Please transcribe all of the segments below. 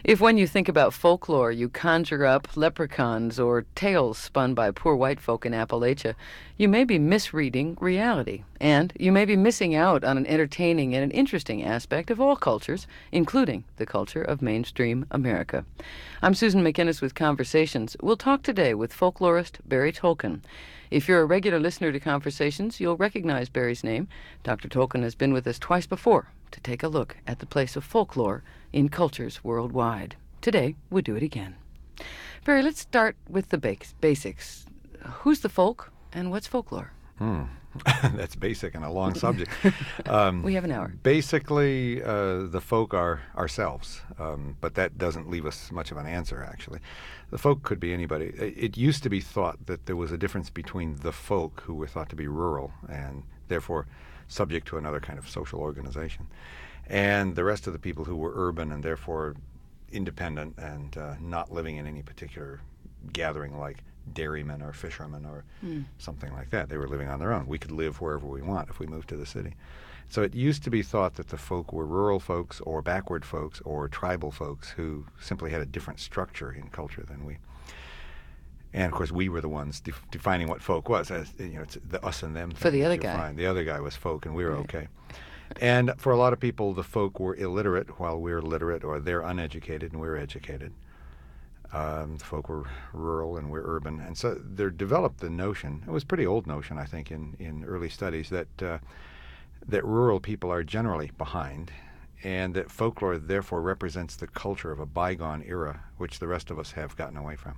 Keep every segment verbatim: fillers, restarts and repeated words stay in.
If when you think about folklore you conjure up leprechauns or tales spun by poor white folk in Appalachia, you may be misreading reality, and you may be missing out on an entertaining and an interesting aspect of all cultures, including the culture of mainstream America. I'm Susan McInnes with Conversations. We'll talk today with folklorist Barry Tolkien. If you're a regular listener to Conversations, you'll recognize Barry's name. Doctor Tolkien has been with us twice before to take a look at the place of folklore in cultures worldwide. Today, we'll do it again. Barry, let's start with the basics. Who's the folk and what's folklore? Hmm. That's basic and a long subject. Um, we have an hour. Basically, uh, the folk are ourselves, um, but that doesn't leave us much of an answer, actually. The folk could be anybody. It used to be thought that there was a difference between the folk, who were thought to be rural and therefore subject to another kind of social organization, and the rest of the people who were urban and therefore independent and uh, not living in any particular gathering like dairymen or fishermen or mm. something like that. They were living on their own. We could live wherever we want if we moved to the city. So it used to be thought that the folk were rural folks or backward folks or tribal folks who simply had a different structure in culture than we. And, of course, we were the ones def- defining what folk was. As, you know, it's the us and them thing. For the other guy. Find. The other guy was folk, and we were right. okay. And for a lot of people, the folk were illiterate while we were literate, or they're uneducated and we're educated. Um, the folk were rural and we're urban. And so there developed the notion, it was a pretty old notion, I think, in, in early studies, that uh, that rural people are generally behind, and that folklore therefore represents the culture of a bygone era, which the rest of us have gotten away from.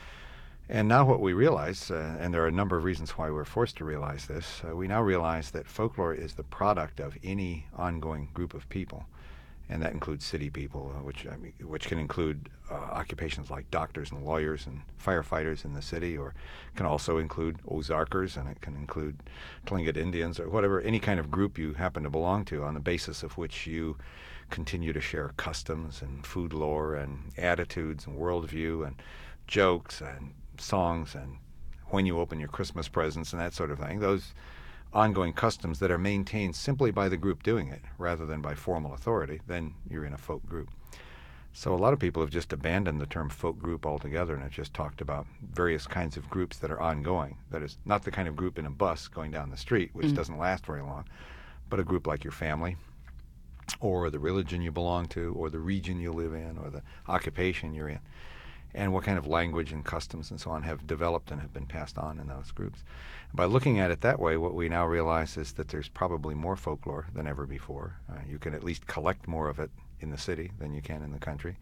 And now what we realize, uh, and there are a number of reasons why we're forced to realize this, uh, we now realize that folklore is the product of any ongoing group of people. And that includes city people, uh, which I mean, which can include uh, occupations like doctors and lawyers and firefighters in the city, or can also include Ozarkers, and it can include Tlingit Indians, or whatever, any kind of group you happen to belong to, on the basis of which you continue to share customs and food lore and attitudes and worldview and jokes and songs and when you open your Christmas presents and that sort of thing. Those ongoing customs that are maintained simply by the group doing it rather than by formal authority, then you're in a folk group. So a lot of people have just abandoned the term folk group altogether and have just talked about various kinds of groups that are ongoing. That is not the kind of group in a bus going down the street, which mm. doesn't last very long, but a group like your family or the religion you belong to or the region you live in or the occupation you're in, and what kind of language and customs and so on have developed and have been passed on in those groups. By looking at it that way, what we now realize is that there's probably more folklore than ever before. Uh, you can at least collect more of it in the city than you can in the country.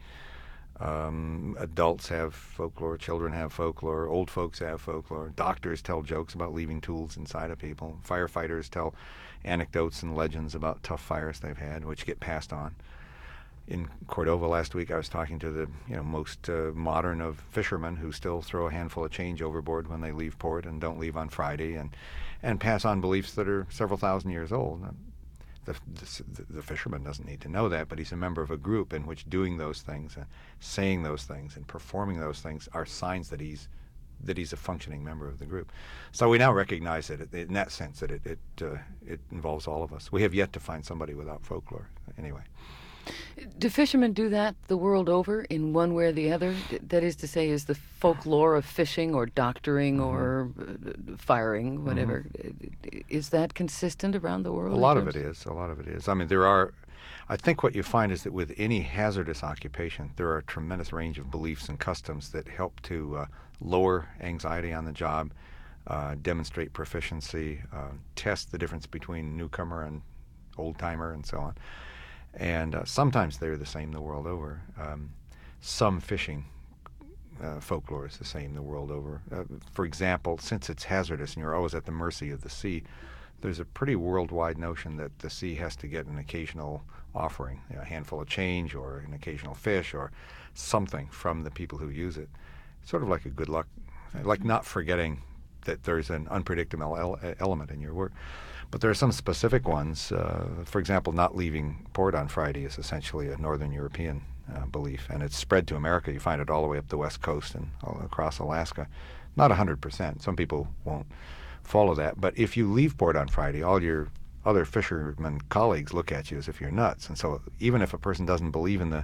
Um, adults have folklore, children have folklore, old folks have folklore, doctors tell jokes about leaving tools inside of people, firefighters tell anecdotes and legends about tough fires they've had, which get passed on. In Cordova last week, I was talking to the you know most uh, modern of fishermen who still throw a handful of change overboard when they leave port and don't leave on Friday, and and pass on beliefs that are several thousand years old. The, the, the fisherman doesn't need to know that, but he's a member of a group in which doing those things, and saying those things, and performing those things are signs that he's that he's a functioning member of the group. So we now recognize it in that sense that it it uh, it involves all of us. We have yet to find somebody without folklore, anyway. Do fishermen do that the world over in one way or the other? That is to say, is the folklore of fishing or doctoring mm-hmm. or uh, firing, whatever, mm-hmm. is that consistent around the world? A lot of it is. A lot of it is. I mean, there are, I think what you find is that with any hazardous occupation, there are a tremendous range of beliefs and customs that help to uh, lower anxiety on the job, uh, demonstrate proficiency, uh, test the difference between newcomer and old-timer and so on. And uh, sometimes they're the same the world over. Um, some fishing uh, folklore is the same the world over. Uh, for example, since it's hazardous and you're always at the mercy of the sea, there's a pretty worldwide notion that the sea has to get an occasional offering, you know, a handful of change or an occasional fish or something from the people who use it. Sort of like a good luck, like not forgetting that there's an unpredictable ele- element in your work. But there are some specific ones. Uh, for example, not leaving port on Friday is essentially a Northern European uh, belief, and it's spread to America. You find it all the way up the West Coast and all across Alaska. Not one hundred percent. Some people won't follow that. But if you leave port on Friday, all your other fishermen colleagues look at you as if you're nuts. And so even if a person doesn't believe in the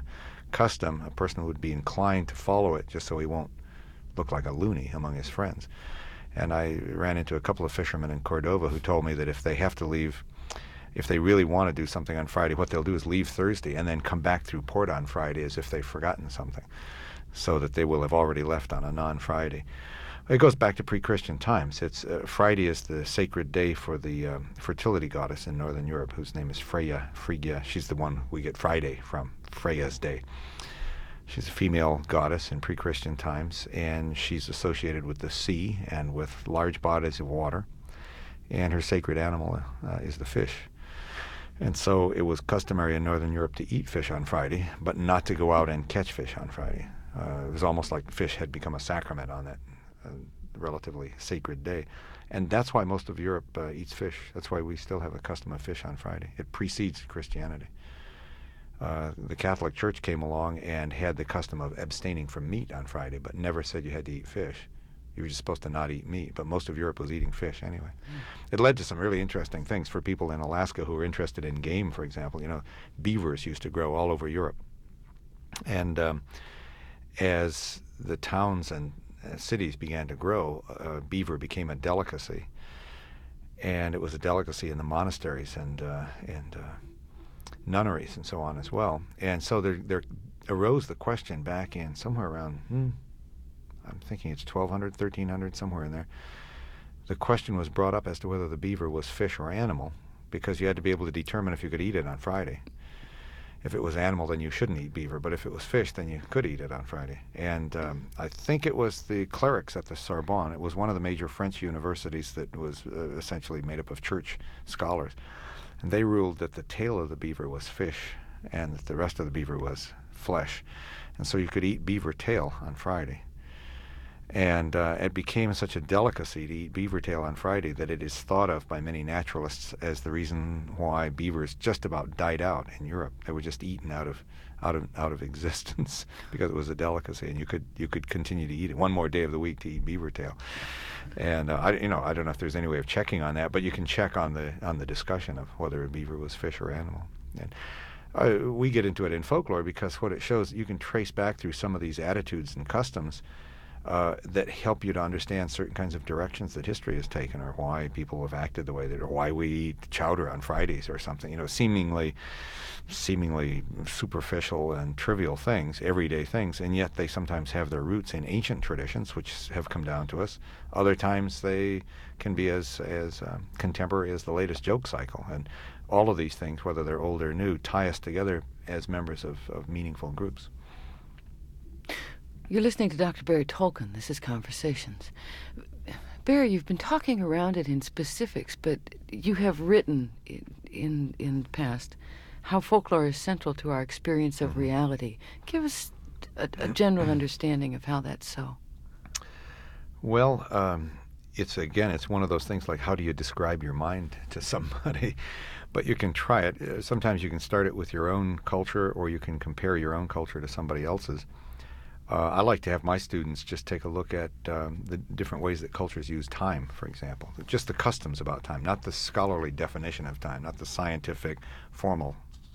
custom, a person would be inclined to follow it just so he won't look like a loony among his friends. And I ran into a couple of fishermen in Cordova who told me that if they have to leave, if they really want to do something on Friday, what they'll do is leave Thursday and then come back through port on Friday as if they've forgotten something, so that they will have already left on a non-Friday. It goes back to pre-Christian times. It's uh, Friday is the sacred day for the um, fertility goddess in Northern Europe, whose name is Freya, Phrygia. She's the one we get Friday from, Freya's day. She's a female goddess in pre-Christian times, and she's associated with the sea and with large bodies of water, and her sacred animal uh, is the fish. And so it was customary in Northern Europe to eat fish on Friday, but not to go out and catch fish on Friday. Uh, it was almost like fish had become a sacrament on that uh, relatively sacred day. And that's why most of Europe uh, eats fish. That's why we still have a custom of fish on Friday. It precedes Christianity. Uh, the Catholic Church came along and had the custom of abstaining from meat on Friday, but never said you had to eat fish. You were just supposed to not eat meat, but most of Europe was eating fish anyway. Mm. It led to some really interesting things for people in Alaska who were interested in game, for example. You know, beavers used to grow all over Europe. And um, as the towns and uh, cities began to grow, uh, beaver became a delicacy. And it was a delicacy in the monasteries and uh, and uh, nunneries and so on as well. And so there, there arose the question back in somewhere around, hmm, I'm thinking it's twelve hundred, thirteen hundred, somewhere in there. The question was brought up as to whether the beaver was fish or animal, because you had to be able to determine if you could eat it on Friday. If it was animal, then you shouldn't eat beaver, but if it was fish, then you could eat it on Friday. And um, I think it was the clerics at the Sorbonne. It was one of the major French universities that was uh, essentially made up of church scholars. And they ruled that the tail of the beaver was fish and that the rest of the beaver was flesh. And so you could eat beaver tail on Friday. And uh, it became such a delicacy to eat beaver tail on Friday that it is thought of by many naturalists as the reason why beavers just about died out in Europe. They were just eaten out of out of out of existence because it was a delicacy, and you could you could continue to eat it one more day of the week to eat beaver tail. And uh, I you know I don't know if there's any way of checking on that, but you can check on the on the discussion of whether a beaver was fish or animal. And uh, we get into it in folklore because what it shows, you can trace back through some of these attitudes and customs Uh, that help you to understand certain kinds of directions that history has taken, or why people have acted the way they do, or why we eat chowder on Fridays or something. You know, seemingly, seemingly superficial and trivial things, everyday things, and yet they sometimes have their roots in ancient traditions, which have come down to us. Other times they can be as as um, contemporary as the latest joke cycle, and all of these things, whether they're old or new, tie us together as members of, of meaningful groups. You're listening to Doctor Barry Tolkien. This is Conversations. Barry, you've been talking around it in specifics, but you have written in in, in the past how folklore is central to our experience of reality. Give us a, a general understanding of how that's so. Well, um, it's again, it's one of those things like, how do you describe your mind to somebody? But you can try it. Uh, Sometimes you can start it with your own culture, or you can compare your own culture to somebody else's. Uh, I like to have my students just take a look at um, the different ways that cultures use time, for example. Just the customs about time, not the scholarly definition of time, not the scientific, formal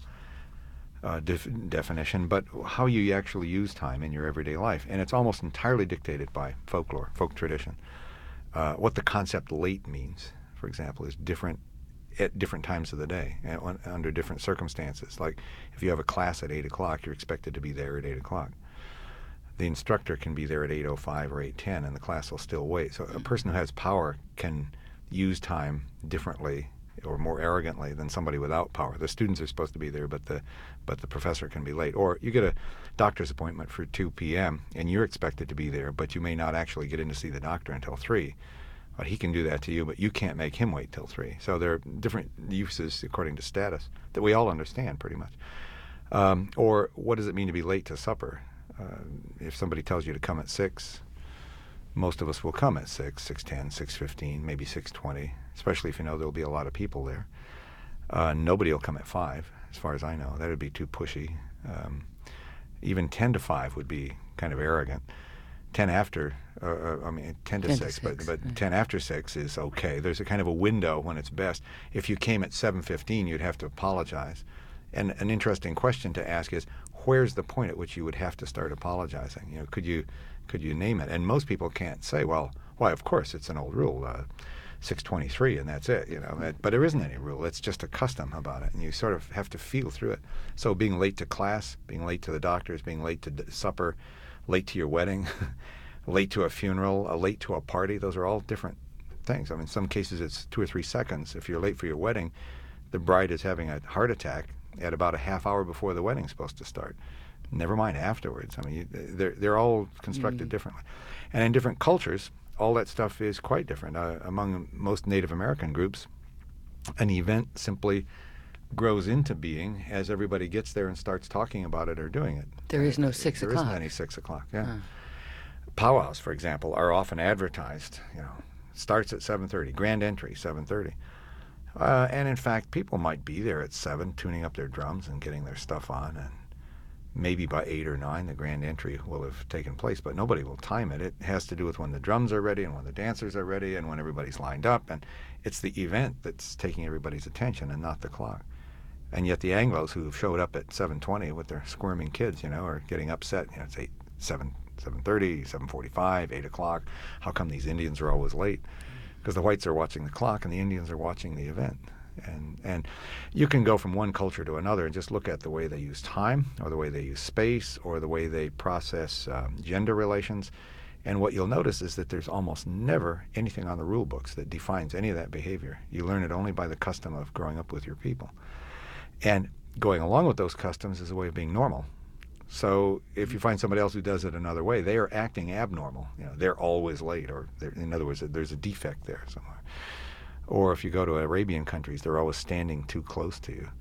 uh, def- definition, but how you actually use time in your everyday life. And it's almost entirely dictated by folklore, folk tradition. Uh, what the concept late means, for example, is different at different times of the day, and under different circumstances. Like if you have a class at eight o'clock, you're expected to be there at eight o'clock. The instructor can be there at eight oh five or eight ten, and the class will still wait. So a person who has power can use time differently or more arrogantly than somebody without power. The students are supposed to be there, but the but the professor can be late. Or you get a doctor's appointment for two p.m., and you're expected to be there, but you may not actually get in to see the doctor until three. But he can do that to you, but you can't make him wait till three. So there are different uses according to status that we all understand pretty much. Um, or what does it mean to be late to supper? Uh, if somebody tells you to come at six, most of us will come at six, six ten, six fifteen, maybe six twenty, especially if you know there'll be a lot of people there. Uh, nobody will come at five, as far as I know. That would be too pushy. Um, even ten to five would be kind of arrogant. ten after, uh, I mean, ten to ten six, to but, six, but yeah. ten after six is okay. There's a kind of a window when it's best. If you came at seven fifteen, you'd have to apologize. And an interesting question to ask is, where's the point at which you would have to start apologizing? You know, could you could you name it? And most people can't say, well, why, of course, it's an old rule, uh, six twenty-three, and that's it, you know. But there isn't any rule. It's just a custom about it, and you sort of have to feel through it. So being late to class, being late to the doctors, being late to d- supper, late to your wedding, late to a funeral, uh, late to a party, those are all different things. I mean, in some cases it's two or three seconds. If you're late for your wedding, the bride is having a heart attack at about a half hour before the wedding's supposed to start. Never mind afterwards. I mean, you, they're they're all constructed mm. differently, and in different cultures, all that stuff is quite different. Uh, among most Native American groups, an event simply grows into being as everybody gets there and starts talking about it or doing it. There is no six there o'clock. There isn't any six o'clock. Yeah. Huh. Powwows, for example, are often advertised. You know, starts at seven thirty. Grand entry seven thirty. Uh, and in fact, people might be there at seven, tuning up their drums and getting their stuff on, and maybe by eight or nine, the grand entry will have taken place, but nobody will time it. It has to do with when the drums are ready and when the dancers are ready and when everybody's lined up, and it's the event that's taking everybody's attention and not the clock. And yet the Anglos who have showed up at seven twenty with their squirming kids, you know, are getting upset. You know, it's eight, seven, seven thirty, seven forty-five, eight o'clock. How come these Indians are always late? Because the whites are watching the clock and the Indians are watching the event. And and you can go from one culture to another and just look at the way they use time or the way they use space or the way they process um, gender relations. And what you'll notice is that there's almost never anything on the rule books that defines any of that behavior. You learn it only by the custom of growing up with your people. And going along with those customs is a way of being normal. So if you find somebody else who does it another way, they are acting abnormal. You know, they're always late, or in other words, there's a defect there somewhere. Or if you go to Arabian countries, they're always standing too close to you.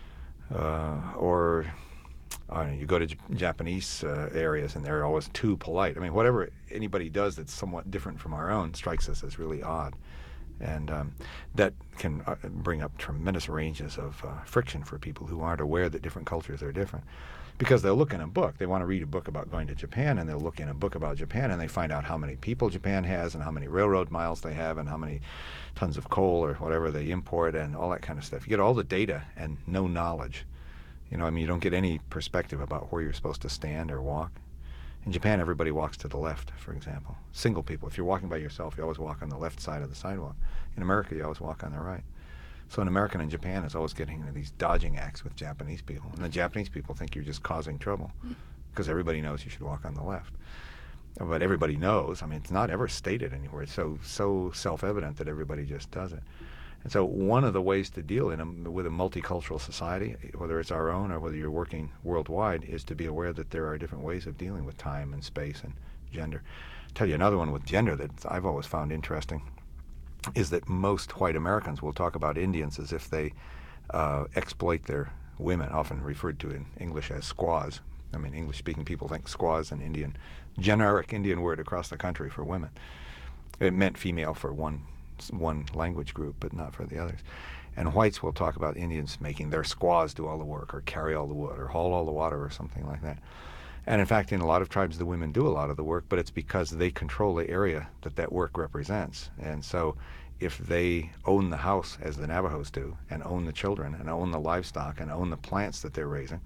Uh, or I don't know, you go to J- Japanese uh, areas and they're always too polite. I mean, whatever anybody does that's somewhat different from our own strikes us as really odd. And um, that can uh, bring up tremendous ranges of uh, friction for people who aren't aware that different cultures are different. Because they'll look in a book, they want to read a book about going to Japan, and they'll look in a book about Japan, and they find out how many people Japan has, and how many railroad miles they have, and how many tons of coal or whatever they import, and all that kind of stuff. You get all the data and no knowledge. You know, I mean, you don't get any perspective about where you're supposed to stand or walk. In Japan, everybody walks to the left, for example. Single people. If you're walking by yourself, you always walk on the left side of the sidewalk. In America, you always walk on the right. So an American in Japan is always getting into these dodging acts with Japanese people. And the Japanese people think you're just causing trouble because everybody knows you should walk on the left. But everybody knows. I mean, it's not ever stated anywhere. It's so, so self-evident that everybody just does it. And so one of the ways to deal in a, with a multicultural society, whether it's our own or whether you're working worldwide, is to be aware that there are different ways of dealing with time and space and gender. I'll tell you another one with gender that I've always found interesting is that most white Americans will talk about Indians as if they uh, exploit their women, often referred to in English as squaws. I mean, English-speaking people think squaws an Indian, generic Indian word across the country for women. It meant female for one one language group, but not for the others. And whites will talk about Indians making their squaws do all the work or carry all the wood or haul all the water or something like that. And in fact, in a lot of tribes, the women do a lot of the work, but it's because they control the area that that work represents. And so if they own the house, as the Navajos do, and own the children, and own the livestock, and own the plants that they're raising,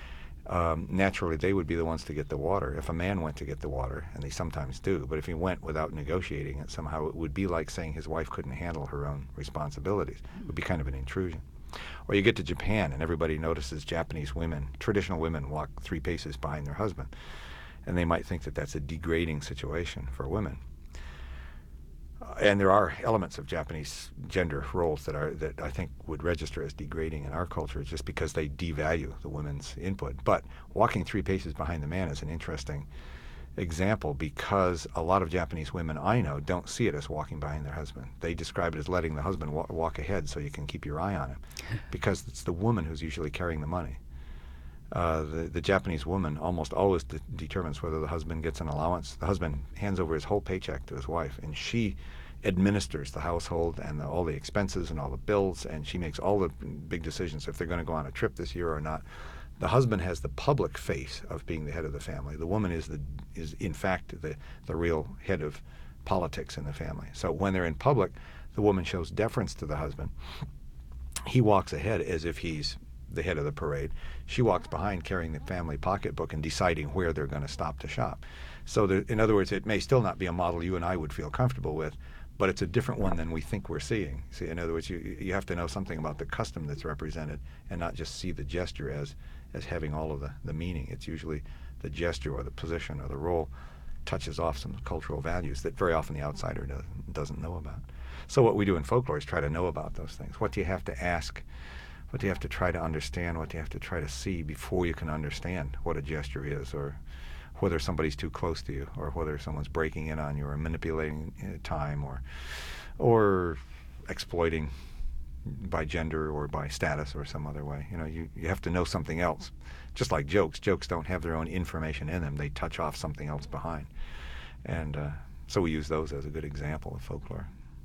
um, naturally they would be the ones to get the water. If a man went to get the water, and they sometimes do, but if he went without negotiating it, somehow it would be like saying his wife couldn't handle her own responsibilities. It would be kind of an intrusion. Or you get to Japan, and everybody notices Japanese women, traditional women, walk three paces behind their husband. And they might think that that's a degrading situation for women. Uh, and there are elements of Japanese gender roles that are that I think would register as degrading in our culture just because they devalue the women's input. But walking three paces behind the man is an interesting example because a lot of Japanese women I know don't see it as walking behind their husband. They describe it as letting the husband wa- walk ahead so you can keep your eye on him because it's the woman who's usually carrying the money. Uh, the, the Japanese woman almost always de- determines whether the husband gets an allowance. The husband hands over his whole paycheck to his wife, and she administers the household and the, all the expenses and all the bills, and she makes all the big decisions if they're going to go on a trip this year or not. The husband has the public face of being the head of the family. The woman is, the, is in fact, the, the real head of politics in the family. So when they're in public, the woman shows deference to the husband. He walks ahead as if he's the head of the parade. She walks behind carrying the family pocketbook and deciding where they're going to stop to shop. So there, in other words, it may still not be a model you and I would feel comfortable with, but it's a different one than we think we're seeing. See, in other words, you you have to know something about the custom that's represented and not just see the gesture as as having all of the, the meaning. It's usually the gesture or the position or the role touches off some cultural values that very often the outsider does, doesn't know about. So what we do in folklore is try to know about those things. What do you have to ask? What do you have to try to understand? What do you have to try to see before you can understand what a gesture is, or whether somebody's too close to you, or whether someone's breaking in on you or manipulating uh, time, or or exploiting by gender or by status or some other way. You know, you, you have to know something else. Just like jokes. Jokes don't have their own information in them. They touch off something else behind. And uh, so we use those as a good example of folklore.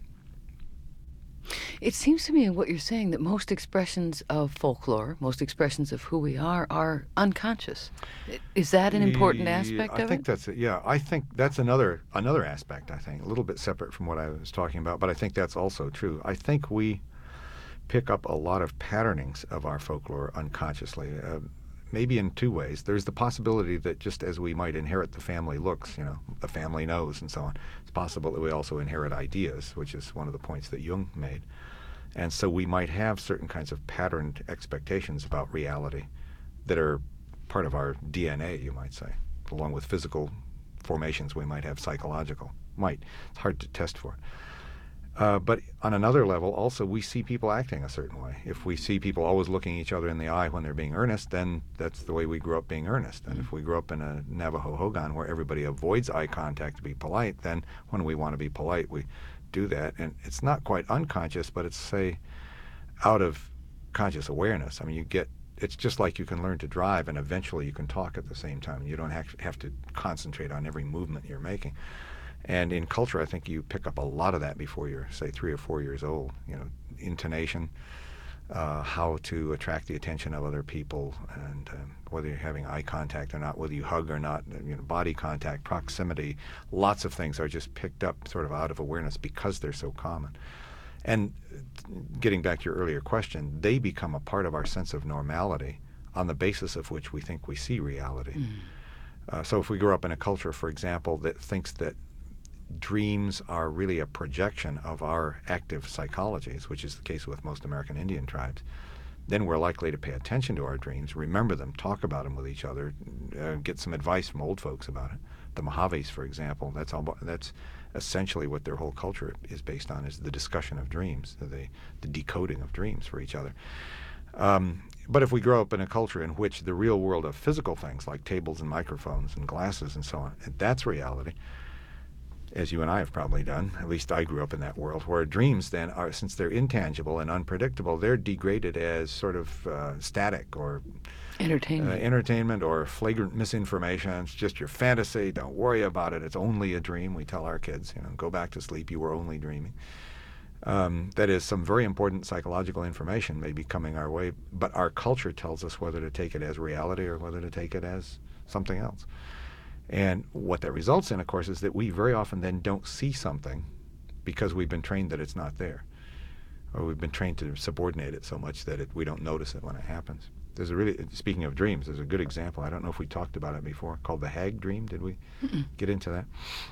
It seems to me in what you're saying that most expressions of folklore, most expressions of who we are, are unconscious. Is that an important aspect I of think it? that's it. Yeah, I think that's another another aspect, I think, a little bit separate from what I was talking about, but I think that's also true. I think we pick up a lot of patternings of our folklore unconsciously, uh, maybe in two ways. There's the possibility that just as we might inherit the family looks, you know, the family knows and so on, it's possible that we also inherit ideas, which is one of the points that Jung made. And so we might have certain kinds of patterned expectations about reality that are part of our D N A, you might say, along with physical formations we might have, psychological. Might. It's hard to test for. Uh, but on another level, also, we see people acting a certain way. If we see people always looking each other in the eye when they're being earnest, then that's the way we grew up being earnest. And if we grew up in a Navajo Hogan where everybody avoids eye contact to be polite, then when we want to be polite, we do that. And it's not quite unconscious, but it's, say, out of conscious awareness. I mean, you get, it's just like you can learn to drive and eventually you can talk at the same time. You don't have, have to concentrate on every movement you're making. And in culture, I think you pick up a lot of that before you're, say, three or four years old. You know, intonation, uh, how to attract the attention of other people, and um, whether you're having eye contact or not, whether you hug or not, you know, body contact, proximity. Lots of things are just picked up sort of out of awareness because they're so common. And getting back to your earlier question, they become a part of our sense of normality on the basis of which we think we see reality. Mm. Uh, so if we grow up in a culture, for example, that thinks that dreams are really a projection of our active psychologies, which is the case with most American Indian tribes, then we're likely to pay attention to our dreams, remember them, talk about them with each other, uh, get some advice from old folks about it. The Mojaves, for example, that's all, that's essentially what their whole culture is based on, is the discussion of dreams, the, the decoding of dreams for each other. Um, but if we grow up in a culture in which the real world of physical things like tables and microphones and glasses and so on, that's reality, as you and I have probably done, at least I grew up in that world, where dreams then are, since they're intangible and unpredictable, they're degraded as sort of uh, static or entertainment. Uh, entertainment or flagrant misinformation. It's just your fantasy. Don't worry about it. It's only a dream. We tell our kids, you know, go back to sleep. You were only dreaming. Um, that is, some very important psychological information may be coming our way, but our culture tells us whether to take it as reality or whether to take it as something else. And what that results in, of course, is that we very often then don't see something because we've been trained that it's not there, or we've been trained to subordinate it so much that it, we don't notice it when it happens. There's a really, speaking of dreams, there's a good example. I don't know if we talked about it before, called the Hag Dream. Did we Mm-mm. get into that?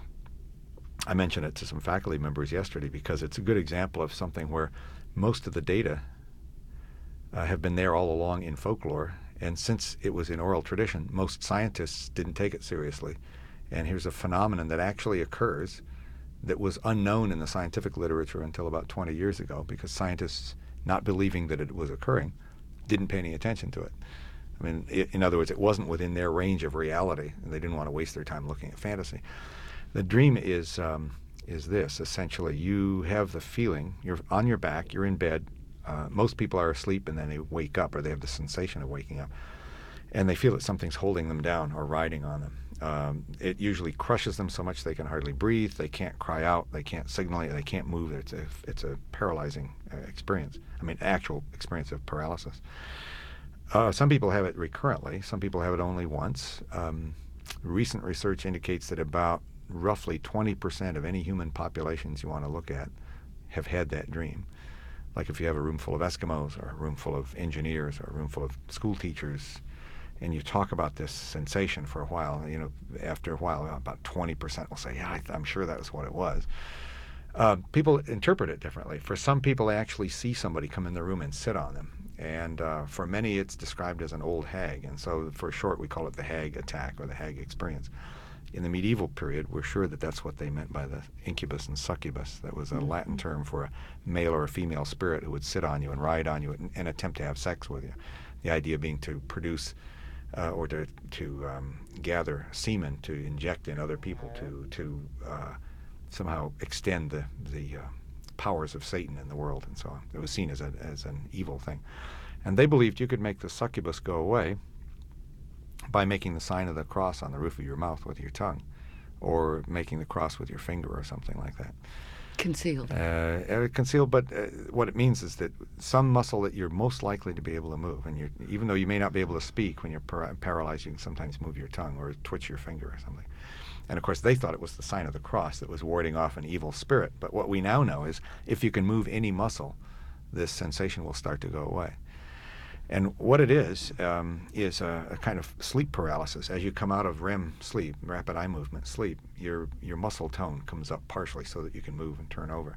I mentioned it to some faculty members yesterday because it's a good example of something where most of the data uh, have been there all along in folklore. And since it was in oral tradition, most scientists didn't take it seriously. And here's a phenomenon that actually occurs that was unknown in the scientific literature until about twenty years ago, because scientists, not believing that it was occurring, didn't pay any attention to it. I mean, in other words, it wasn't within their range of reality, and they didn't want to waste their time looking at fantasy. The dream is um, is this, essentially. You have the feeling, you're on your back, you're in bed, Uh, most people are asleep and then they wake up, or they have the sensation of waking up, and they feel that something's holding them down or riding on them. Um, it usually crushes them so much they can hardly breathe, they can't cry out, they can't signal, they can't move. It's a, it's a paralyzing uh, experience. I mean, actual experience of paralysis. Uh, some people have it recurrently. Some people have it only once. Um, recent research indicates that about roughly twenty percent of any human populations you want to look at have had that dream. Like if you have a room full of Eskimos or a room full of engineers or a room full of school teachers, and you talk about this sensation for a while, you know, after a while, about twenty percent will say, yeah, I th- I'm sure that was what it was. Uh, people interpret it differently. For some people, they actually see somebody come in the room and sit on them. And uh, for many, it's described as an old hag. And so for short, we call it the hag attack or the hag experience. In the medieval period, we're sure that that's what they meant by the incubus and succubus. That was a mm-hmm. Latin term for a male or a female spirit who would sit on you and ride on you and, and attempt to have sex with you. The idea being to produce uh, or to, to um, gather semen to inject in other people to, to uh, somehow extend the, the uh, powers of Satan in the world and so on. It was seen as, a, as an evil thing. And they believed you could make the succubus go away by making the sign of the cross on the roof of your mouth with your tongue, or making the cross with your finger or something like that. Concealed. Uh, concealed, but uh, what it means is that some muscle that you're most likely to be able to move, and you're, even though you may not be able to speak when you're par- paralyzed, you can sometimes move your tongue or twitch your finger or something. And of course, they thought it was the sign of the cross that was warding off an evil spirit. But what we now know is if you can move any muscle, this sensation will start to go away. And what it is, um, is a, a kind of sleep paralysis. As you come out of R E M sleep, rapid eye movement sleep, your your muscle tone comes up partially so that you can move and turn over.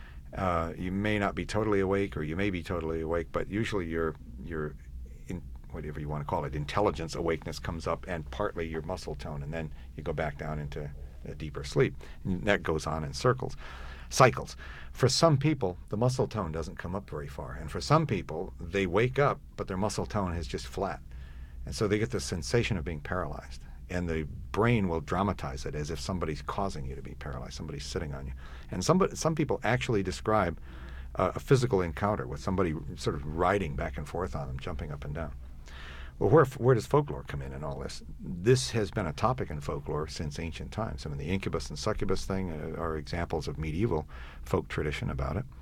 Uh, you may not be totally awake, or you may be totally awake, but usually your your in, whatever you want to call it, intelligence awakeness comes up, and partly your muscle tone, and then you go back down into a deeper sleep. And that goes on in circles, cycles. For some people, the muscle tone doesn't come up very far. And for some people, they wake up, but their muscle tone is just flat. And so they get the sensation of being paralyzed. And the brain will dramatize it as if somebody's causing you to be paralyzed, somebody's sitting on you. And somebody, some people actually describe uh, a physical encounter with somebody sort of riding back and forth on them, jumping up and down. Well, where, where does folklore come in in all this? This has been a topic in folklore since ancient times. I mean, the incubus and succubus thing uh, are examples of medieval folk tradition about it.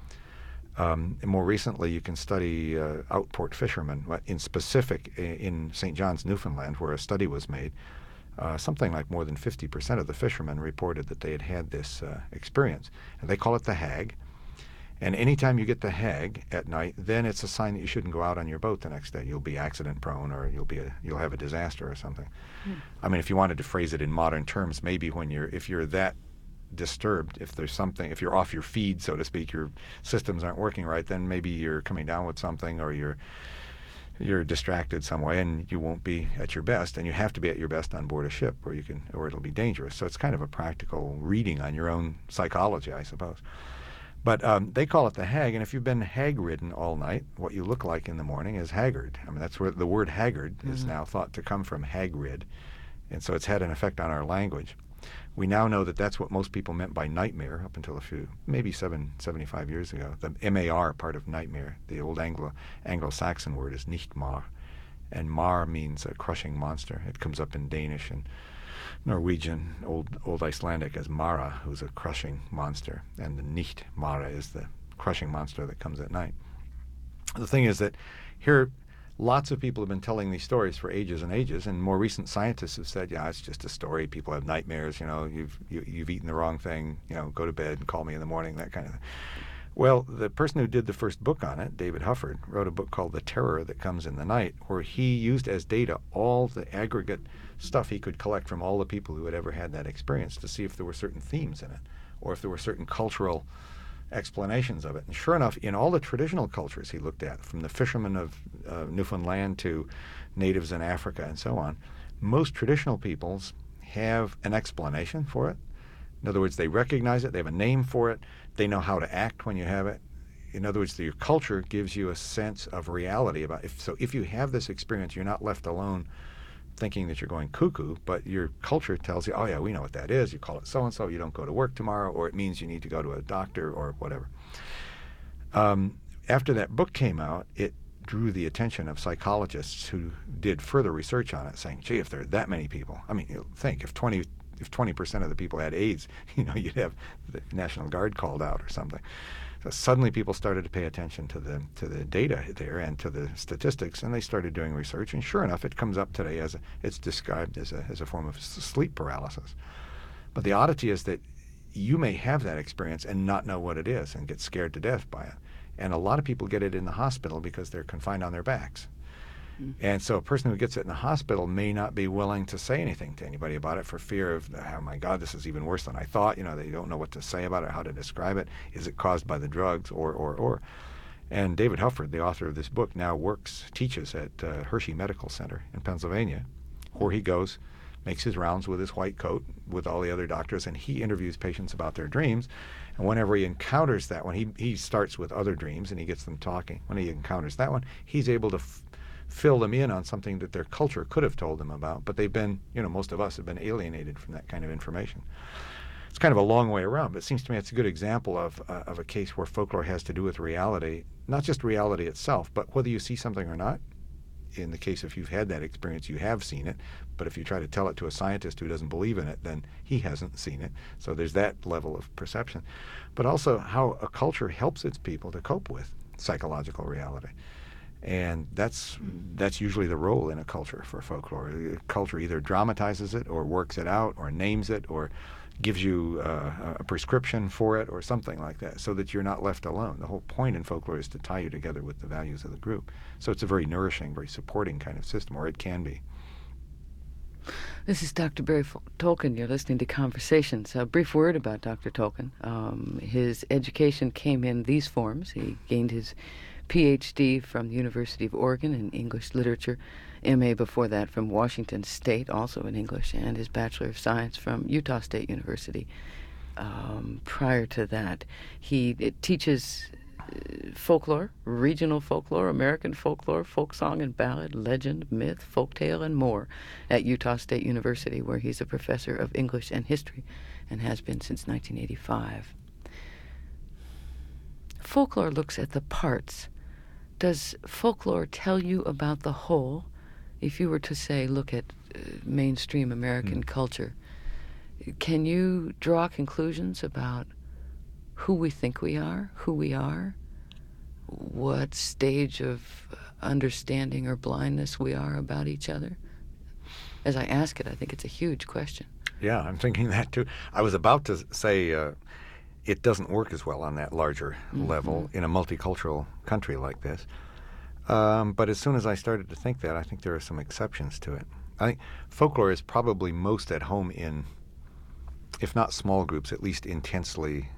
Um, and more recently, you can study uh, outport fishermen. In specific, in Saint John's, Newfoundland, where a study was made, uh, something like more than fifty percent of the fishermen reported that they had had this uh, experience. And they call it the hag. And anytime you get the hag at night, then it's a sign that you shouldn't go out on your boat the next day. You'll be accident prone, or you'll be a, you'll have a disaster or something. Hmm. I mean, if you wanted to phrase it in modern terms, maybe when you're if you're that disturbed, if there's something, if you're off your feed, so to speak, your systems aren't working right, then maybe you're coming down with something, or you're you're distracted some way, and you won't be at your best. And you have to be at your best on board a ship, or you can, or it'll be dangerous. So it's kind of a practical reading on your own psychology, I suppose. But um, they call it the hag, and if you've been hag-ridden all night, what you look like in the morning is haggard. I mean, that's where the word haggard mm-hmm. is now thought to come from, hag-rid, and so it's had an effect on our language. We now know that that's what most people meant by nightmare up until a few, maybe seven, seventy-five years ago. The M A R part of nightmare, the old Anglo, Anglo-Saxon word is nichtmar, and mar means a crushing monster. It comes up in Danish and Norwegian, old old Icelandic as Mara, who's a crushing monster, and the Nicht Mara is the crushing monster that comes at night. The thing is that here, lots of people have been telling these stories for ages and ages, and more recent scientists have said, yeah, it's just a story. People have nightmares, you know, you've you, you've eaten the wrong thing, you know, go to bed and call me in the morning, that kind of thing. Well, the person who did the first book on it, David Hufford, wrote a book called The Terror That Comes in the Night, where he used as data all the aggregate stuff he could collect from all the people who had ever had that experience to see if there were certain themes in it, or if there were certain cultural explanations of it. And sure enough, in all the traditional cultures he looked at, from the fishermen of uh, Newfoundland to natives in Africa and so on, most traditional peoples have an explanation for it. In other words, they recognize it, they have a name for it, they know how to act when you have it. In other words, your culture gives you a sense of reality about it. So if you have this experience, you're not left alone thinking that you're going cuckoo, but your culture tells you, oh yeah, we know what that is. You call it so-and-so, you don't go to work tomorrow, or it means you need to go to a doctor or whatever. Um, after that book came out, it drew the attention of psychologists who did further research on it, saying, gee, if there are that many people, I mean, you think, if twenty if twenty percent of the people had AIDS, you know, you'd have the National Guard called out or something. So suddenly people started to pay attention to the to the data there and to the statistics, and they started doing research. And sure enough, it comes up today as a, it's described as a as a form of sleep paralysis. But the oddity is that you may have that experience and not know what it is and get scared to death by it. And a lot of people get it in the hospital because they're confined on their backs. Mm. And so a person who gets it in the hospital may not be willing to say anything to anybody about it for fear of, oh my God, this is even worse than I thought. You know, they don't know what to say about it, how to describe it. Is it caused by the drugs or, or, or? And David Hufford, the author of this book, now works, teaches at uh, Hershey Medical Center in Pennsylvania, where he goes, makes his rounds with his white coat with all the other doctors, and he interviews patients about their dreams. And whenever he encounters that one, he, he starts with other dreams and he gets them talking. When he encounters that one, he's able to f- fill them in on something that their culture could have told them about, but they've been, you know, most of us have been alienated from that kind of information. It's kind of a long way around, but it seems to me it's a good example of uh, of a case where folklore has to do with reality, not just reality itself, but whether you see something or not. In the case if you've had that experience, you have seen it, but if you try to tell it to a scientist who doesn't believe in it, then he hasn't seen it. So there's that level of perception. But also how a culture helps its people to cope with psychological reality. And that's that's usually the role in a culture for folklore. A culture either dramatizes it or works it out or names it or gives you uh, a prescription for it or something like that so that you're not left alone. The whole point in folklore is to tie you together with the values of the group. So it's a very nourishing, very supporting kind of system, or it can be. This is Doctor Barry Tolkien. You're listening to Conversations. A brief word about Doctor Tolkien. Um, his education came in these forms. He gained his P H D from the University of Oregon in English Literature, M A before that from Washington State, also in English, and his Bachelor of Science from Utah State University. Um, prior to that, he it teaches uh, folklore, regional folklore, American folklore, folk song and ballad, legend, myth, folktale, and more at Utah State University, where he's a professor of English and history and has been since nineteen eighty-five. Folklore looks at the parts. Does folklore tell you about the whole? If you were to say, look at uh, mainstream American mm. culture, can you draw conclusions about who we think we are, who we are, what stage of understanding or blindness we are about each other? As I ask it, I think it's a huge question. Yeah, I'm thinking that too. I was about to say uh, it doesn't work as well on that larger mm-hmm. level in a multicultural country like this. Um, but as soon as I started to think that, I think there are some exceptions to it. I think folklore is probably most at home in, if not small groups, at least intensely,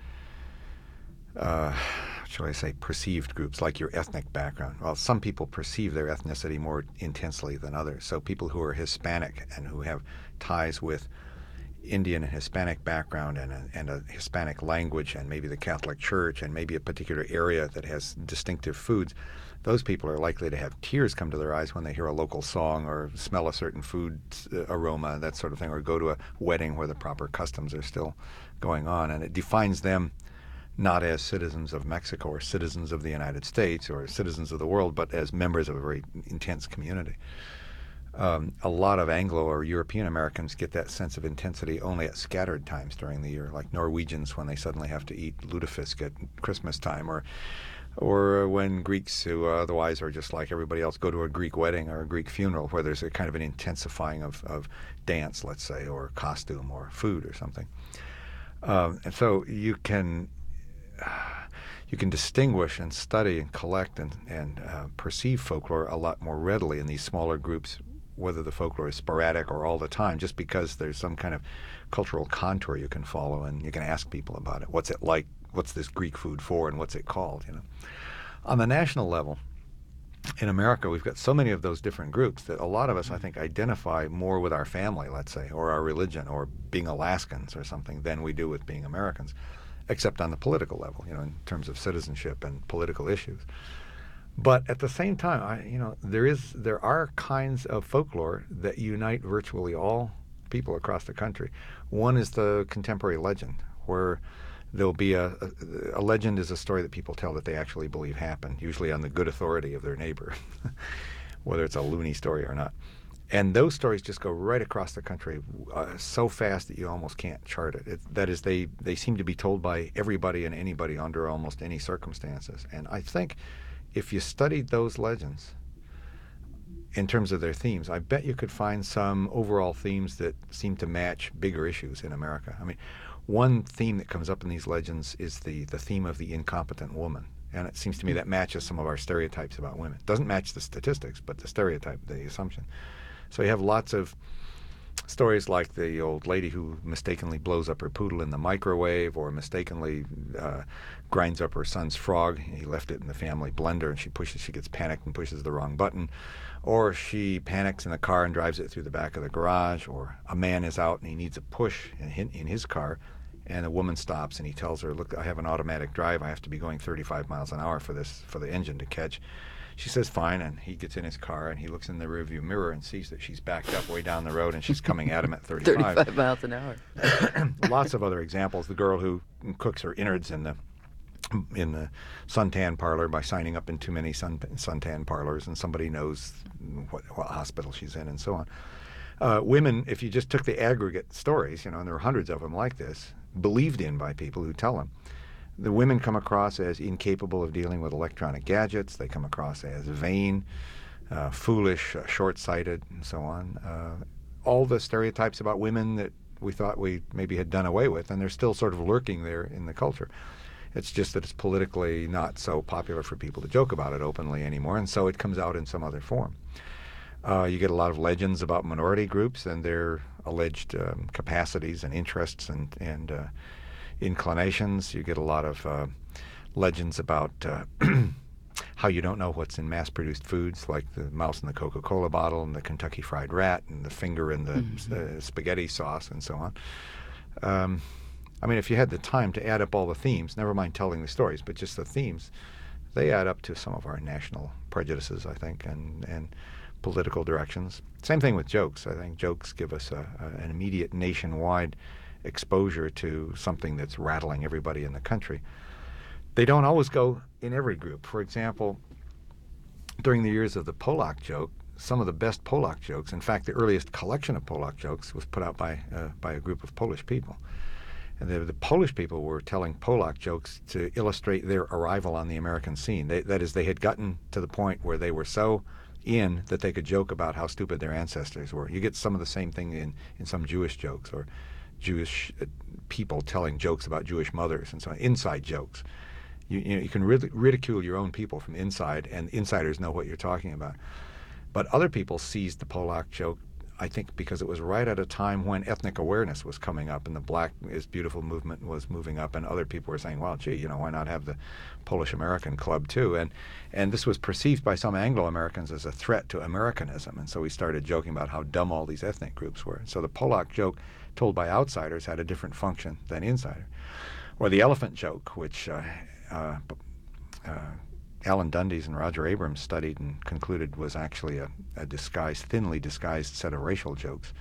uh, shall I say, perceived groups, like your ethnic background. Well, some people perceive their ethnicity more intensely than others. So people who are Hispanic and who have ties with Indian and Hispanic background and a, and a Hispanic language and maybe the Catholic Church and maybe a particular area that has distinctive foods, those people are likely to have tears come to their eyes when they hear a local song or smell a certain food aroma, that sort of thing, or go to a wedding where the proper customs are still going on. And it defines them not as citizens of Mexico or citizens of the United States or citizens of the world, but as members of a very intense community. Um, a lot of Anglo or European Americans get that sense of intensity only at scattered times during the year, like Norwegians when they suddenly have to eat lutefisk at Christmas time, or or when Greeks, who otherwise are just like everybody else, go to a Greek wedding or a Greek funeral where there's a kind of an intensifying of, of dance, let's say, or costume or food or something. Um, and so you can you can distinguish and study and collect and, and uh, perceive folklore a lot more readily in these smaller groups, whether the folklore is sporadic or all the time, just because there's some kind of cultural contour you can follow and you can ask people about it. What's it like? What's this Greek food for, and what's it called? You know, on the national level, in America, we've got so many of those different groups that a lot of us, I think, identify more with our family, let's say, or our religion, or being Alaskans or something, than we do with being Americans, except on the political level, you know, in terms of citizenship and political issues. But at the same time, I, you know, there is there are kinds of folklore that unite virtually all people across the country. One is the contemporary legend, where there'll be a, a, a legend is a story that people tell that they actually believe happened, usually on the good authority of their neighbor, whether it's a loony story or not. And those stories just go right across the country uh, so fast that you almost can't chart it. it. That is, they, they seem to be told by everybody and anybody under almost any circumstances. And I think if you studied those legends in terms of their themes, I bet you could find some overall themes that seem to match bigger issues in America. I mean, one theme that comes up in these legends is the, the theme of the incompetent woman. And it seems to me that matches some of our stereotypes about women. It doesn't match the statistics, but the stereotype, the assumption. So you have lots of stories like the old lady who mistakenly blows up her poodle in the microwave, or mistakenly uh, grinds up her son's frog. He left it in the family blender, and she pushes. She gets panicked and pushes the wrong button. Or she panics in the car and drives it through the back of the garage. Or a man is out and he needs a push in, in his car, and a woman stops and he tells her, "Look, I have an automatic drive. I have to be going thirty-five miles an hour for this for the engine to catch." She says, "Fine," and he gets in his car and he looks in the rearview mirror and sees that she's backed up way down the road and she's coming at him at thirty-five. thirty-five miles an hour. Lots of other examples. The girl who cooks her innards in the in the suntan parlor by signing up in too many sun, suntan parlors, and somebody knows what, what hospital she's in, and so on. Uh, women, if you just took the aggregate stories, you know, and there are hundreds of them like this, believed in by people who tell them. The women come across as incapable of dealing with electronic gadgets. They come across as vain, uh, foolish, uh, short-sighted, and so on. Uh, all the stereotypes about women that we thought we maybe had done away with, and they're still sort of lurking there in the culture. It's just that it's politically not so popular for people to joke about it openly anymore, and so it comes out in some other form. Uh, you get a lot of legends about minority groups and their alleged um, capacities and interests and, and uh, inclinations. You get a lot of uh, legends about uh, how you don't know what's in mass-produced foods, like the mouse in the Coca-Cola bottle and the Kentucky Fried Rat and the finger in the mm-hmm. uh, spaghetti sauce and so on. Um, I mean, if you had the time to add up all the themes, never mind telling the stories, but just the themes, they add up to some of our national prejudices, I think, and, and political directions. Same thing with jokes. I think jokes give us a, a, an immediate nationwide exposure to something that's rattling everybody in the country. They don't always go in every group. For example, during the years of the Polak joke, some of the best Polak jokes, in fact, the earliest collection of Polak jokes was put out by, uh, by a group of Polish people. And the, the Polish people were telling Polak jokes to illustrate their arrival on the American scene. They, that is, they had gotten to the point where they were so in that they could joke about how stupid their ancestors were. You get some of the same thing in, in some Jewish jokes, or Jewish uh, people telling jokes about Jewish mothers and so on, inside jokes. You, you know, you can rid- ridicule your own people from inside, and insiders know what you're talking about. But other people seized the Polak joke, I think, because it was right at a time when ethnic awareness was coming up and the Black is Beautiful movement was moving up, and other people were saying, well, gee, you know, why not have the Polish-American Club too? And and this was perceived by some Anglo-Americans as a threat to Americanism, and so we started joking about how dumb all these ethnic groups were. So the Polak joke, told by outsiders, had a different function than insider. Or the elephant joke, which uh, uh, uh, Alan Dundes and Roger Abrams studied and concluded was actually a, a disguised, thinly disguised set of racial jokes.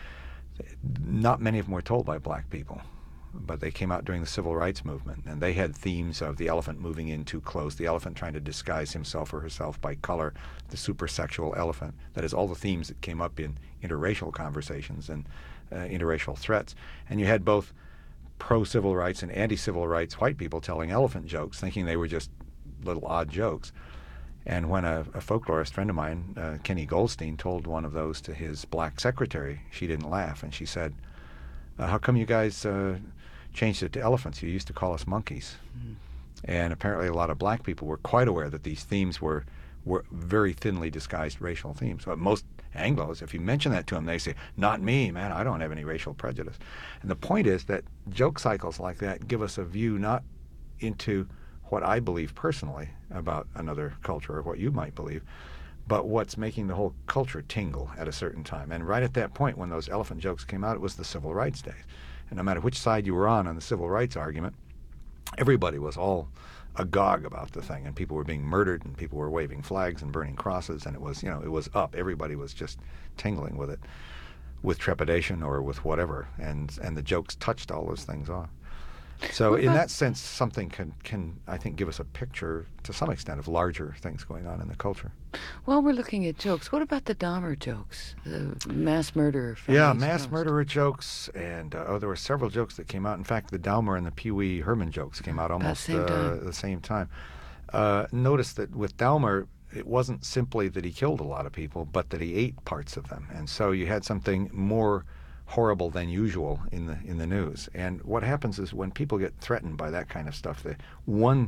Not many of them were told by black people, but they came out during the civil rights movement, and they had themes of the elephant moving in too close, the elephant trying to disguise himself or herself by color, the supersexual elephant. That is, all the themes that came up in interracial conversations and uh, interracial threats. And you had both pro-civil rights and anti-civil rights white people telling elephant jokes, thinking they were just little odd jokes. And when a, a folklorist friend of mine, uh, Kenny Goldstein, told one of those to his black secretary, she didn't laugh, and she said, uh, how come you guys uh, changed it to elephants? You used to call us monkeys. Mm-hmm. And apparently a lot of black people were quite aware that these themes were were very thinly disguised racial themes. But most Anglos, if you mention that to them, they say, not me, man, I don't have any racial prejudice. And the point is that joke cycles like that give us a view not into what I believe personally about another culture or what you might believe, but what's making the whole culture tingle at a certain time. And right at that point when those elephant jokes came out, it was the civil rights days. And no matter which side you were on on the civil rights argument, everybody was all agog about the thing, and people were being murdered, and people were waving flags and burning crosses, and it was, you know, it was up. Everybody was just tingling with it, with trepidation or with whatever, and and the jokes touched all those things off. So in that sense, something can, can, I think, give us a picture, to some extent, of larger things going on in the culture. While we're looking at jokes, what about the Dahmer jokes, the mass murderer? Yeah, mass Coast? murderer jokes, and uh, oh, there were several jokes that came out. In fact, the Dahmer and the Pee Wee Herman jokes came out almost at uh, the same time. Uh, notice that with Dahmer, it wasn't simply that he killed a lot of people, but that he ate parts of them. And so you had something more horrible than usual in the in the news. And what happens is when people get threatened by that kind of stuff, the one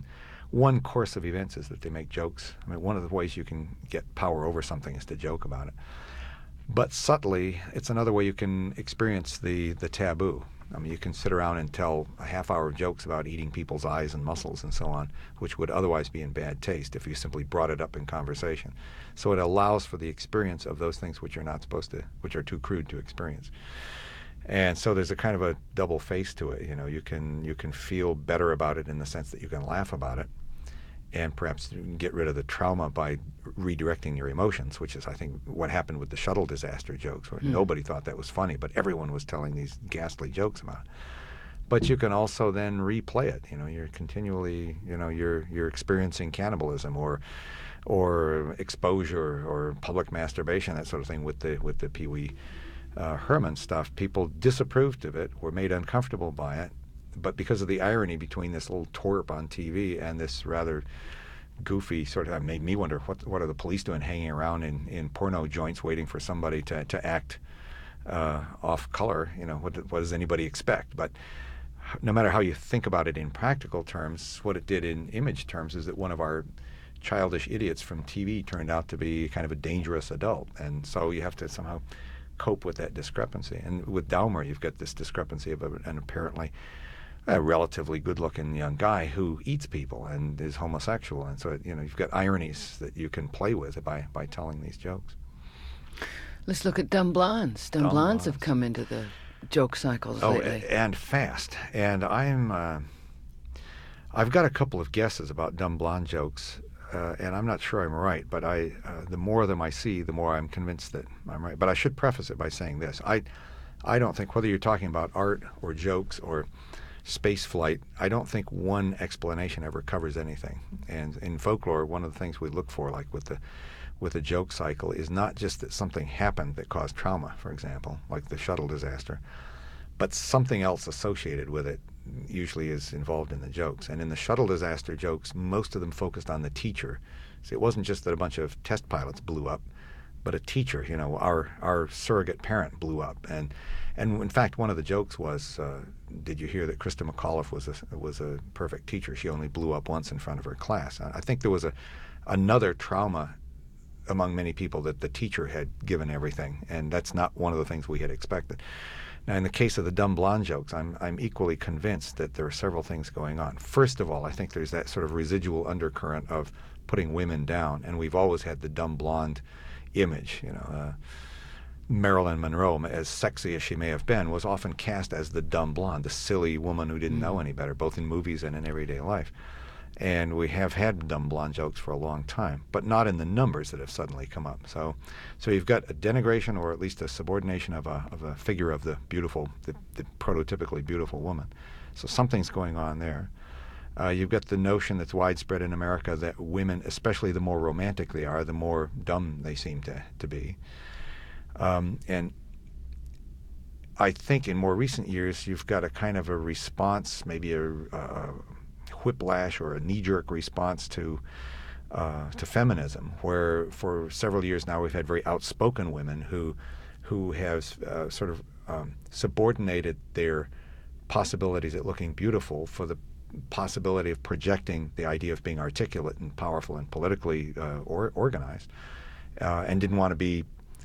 one course of events is that they make jokes. I mean, one of the ways you can get power over something is to joke about it. But subtly, it's another way you can experience the, the taboo. I mean, you can sit around and tell a half hour of jokes about eating people's eyes and muscles and so on, which would otherwise be in bad taste if you simply brought it up in conversation. So it allows for the experience of those things which are not supposed to, which are too crude to experience. And so there's a kind of a double face to it. You know, you can you can feel better about it in the sense that you can laugh about it, and perhaps you can get rid of the trauma by redirecting your emotions, which is, I think, what happened with the shuttle disaster jokes, where mm. nobody thought that was funny, but everyone was telling these ghastly jokes about it. But you can also then replay it. You know, you're continually, you know, you're you're experiencing cannibalism or or exposure or public masturbation, that sort of thing, with the with the Pee Wee uh, Herman stuff. People disapproved of it, were made uncomfortable by it. But because of the irony between this little twerp on T V and this rather goofy sort of, it made me wonder, what what are the police doing hanging around in, in porno joints waiting for somebody to, to act uh, off color? You know, what, what does anybody expect? But no matter how you think about it in practical terms, what it did in image terms is that one of our childish idiots from T V turned out to be kind of a dangerous adult. And so you have to somehow cope with that discrepancy. And with Dahmer, you've got this discrepancy of an apparently a relatively good-looking young guy who eats people and is homosexual, and so you know you've got ironies that you can play with by by telling these jokes. Let's look at dumb blondes. Dumb, dumb blondes blondes have come into the joke cycles oh, lately. Oh, and fast. And I'm uh, I've got a couple of guesses about dumb blonde jokes, uh, and I'm not sure I'm right. But I uh, the more of them I see, the more I'm convinced that I'm right. But I should preface it by saying this: I I don't think, whether you're talking about art or jokes or space flight, I don't think one explanation ever covers anything. And in folklore, one of the things we look for, like with the with a joke cycle, is not just that something happened that caused trauma, for example, like the shuttle disaster, but something else associated with it usually is involved in the jokes. And in the shuttle disaster jokes, most of them focused on the teacher. So it wasn't just that a bunch of test pilots blew up, but a teacher, you know, our our surrogate parent blew up. And and in fact, one of the jokes was, uh, did you hear that Krista McAuliffe was a was a perfect teacher? She only blew up once in front of her class. I think there was a another trauma among many people, that the teacher had given everything, and that's not one of the things we had expected. Now, in the case of the dumb blonde jokes, I'm I'm equally convinced that there are several things going on. First of all, I think there's that sort of residual undercurrent of putting women down, and we've always had the dumb blonde image. You know, uh, Marilyn Monroe, as sexy as she may have been, was often cast as the dumb blonde, the silly woman who didn't know any better, both in movies and in everyday life. And we have had dumb blonde jokes for a long time, but not in the numbers that have suddenly come up. So, so you've got a denigration, or at least a subordination of a of a figure of the beautiful, the, the prototypically beautiful woman. So something's going on there. Uh, you've got the notion that's widespread in America that women, especially the more romantic they are, the more dumb they seem to to be. Um, and I think in more recent years, you've got a kind of a response, maybe a, a whiplash or a knee-jerk response to uh, to feminism, where for several years now we've had very outspoken women who who have uh, sort of um, subordinated their possibilities at looking beautiful for the possibility of projecting the idea of being articulate and powerful and politically uh, or, organized, uh, and didn't want to be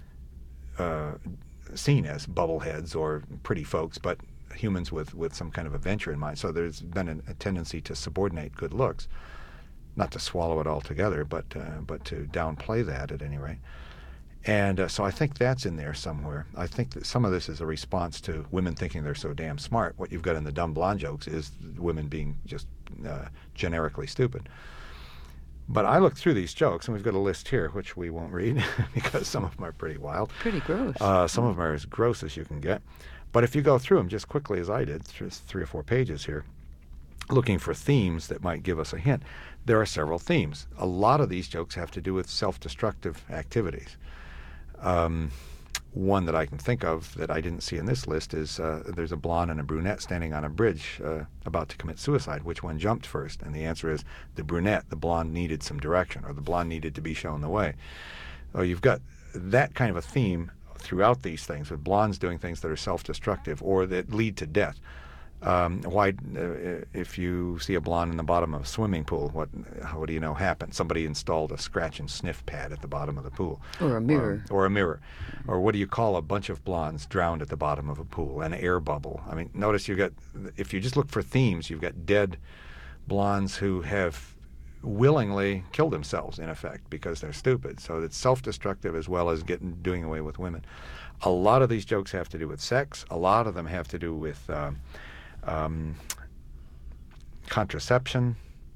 uh, seen as bubbleheads or pretty folks, but humans with, with some kind of adventure in mind. So there's been a, a tendency to subordinate good looks, not to swallow it altogether, but uh, but to downplay that at any rate. And uh, so I think that's in there somewhere. I think that some of this is a response to women thinking they're so damn smart. What you've got in the dumb blonde jokes is women being just uh, generically stupid. But I looked through these jokes, and we've got a list here, which we won't read because some of them are pretty wild. Pretty gross. Uh, some of them are as gross as you can get. But if you go through them just quickly as I did, through three or four pages here, looking for themes that might give us a hint, there are several themes. A lot of these jokes have to do with self-destructive activities. Um, one that I can think of that I didn't see in this list is uh, there's a blonde and a brunette standing on a bridge uh, about to commit suicide. Which one jumped first? And the answer is the brunette. The blonde needed some direction, or the blonde needed to be shown the way. So you've got that kind of a theme throughout these things, with blondes doing things that are self-destructive or that lead to death. Um, why, uh, if you see a blonde in the bottom of a swimming pool, what, what do you know happened? Somebody installed a scratch and sniff pad at the bottom of the pool. Or a mirror. Or, or a mirror. Or what do you call a bunch of blondes drowned at the bottom of a pool? An air bubble. I mean, notice you've got, if you just look for themes, you've got dead blondes who have willingly killed themselves, in effect, because they're stupid. So it's self-destructive as well as getting doing away with women. A lot of these jokes have to do with sex. A lot of them have to do with uh, um, contraception,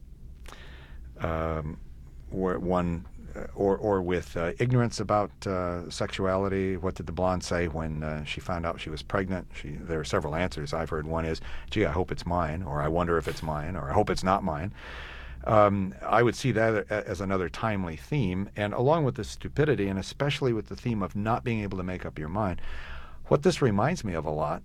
um, or one, uh, or or with uh, ignorance about uh, sexuality. What did the blonde say when uh, she found out she was pregnant? She, there are several answers I've heard. One is, "Gee, I hope it's mine," or "I wonder if it's mine," or "I hope it's not mine." Um, I would see that as another timely theme, and along with the stupidity, and especially with the theme of not being able to make up your mind, what this reminds me of a lot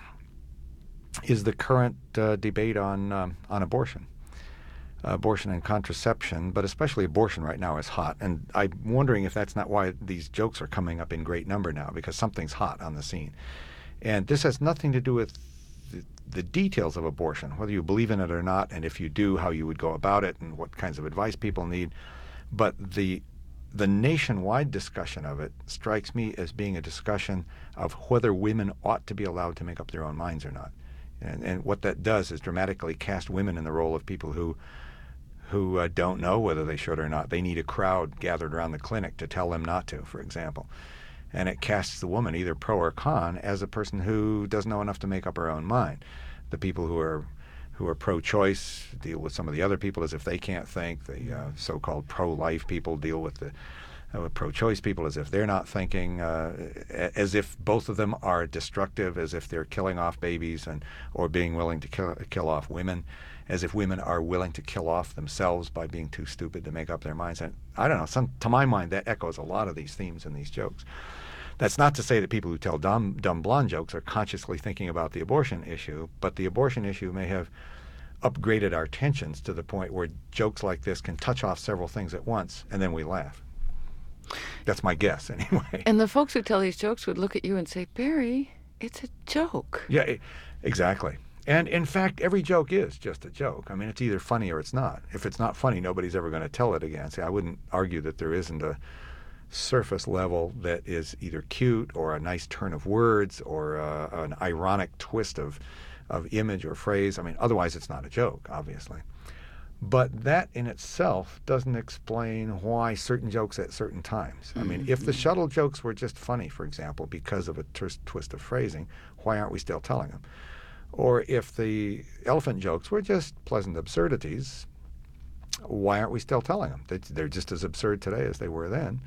is the current uh, debate on um, on abortion. Uh, abortion and contraception, but especially abortion right now is hot. And I'm wondering if that's not why these jokes are coming up in great number now, because something's hot on the scene. And this has nothing to do with the, the details of abortion, whether you believe in it or not, and if you do, how you would go about it and what kinds of advice people need. But the the nationwide discussion of it strikes me as being a discussion of whether women ought to be allowed to make up their own minds or not. And, and what that does is dramatically cast women in the role of people who who uh, don't know whether they should or not. They need a crowd gathered around the clinic to tell them not to, for example. And it casts the woman, either pro or con, as a person who doesn't know enough to make up her own mind. The people who are who are pro-choice deal with some of the other people as if they can't think. The uh, so-called pro-life people deal with the uh, pro-choice people as if they're not thinking, uh, as if both of them are destructive, as if they're killing off babies and or being willing to kill, kill off women, as if women are willing to kill off themselves by being too stupid to make up their minds. And I don't know, some, to my mind, that echoes a lot of these themes in these jokes. That's not to say that people who tell dumb, dumb blonde jokes are consciously thinking about the abortion issue, but the abortion issue may have upgraded our tensions to the point where jokes like this can touch off several things at once, and then we laugh. That's my guess, anyway. And the folks who tell these jokes would look at you and say, Barry, it's a joke. Yeah, it, exactly. And in fact, every joke is just a joke. I mean, it's either funny or it's not. If it's not funny, nobody's ever going to tell it again. See, I wouldn't argue that there isn't a surface level that is either cute or a nice turn of words or uh, an ironic twist of, of image or phrase. I mean, otherwise it's not a joke, obviously. But that in itself doesn't explain why certain jokes at certain times. I mean, mm-hmm. if the shuttle jokes were just funny, for example, because of a t- twist of phrasing, why aren't we still telling them? Or if the elephant jokes were just pleasant absurdities, why aren't we still telling them? They're just as absurd today as they were then.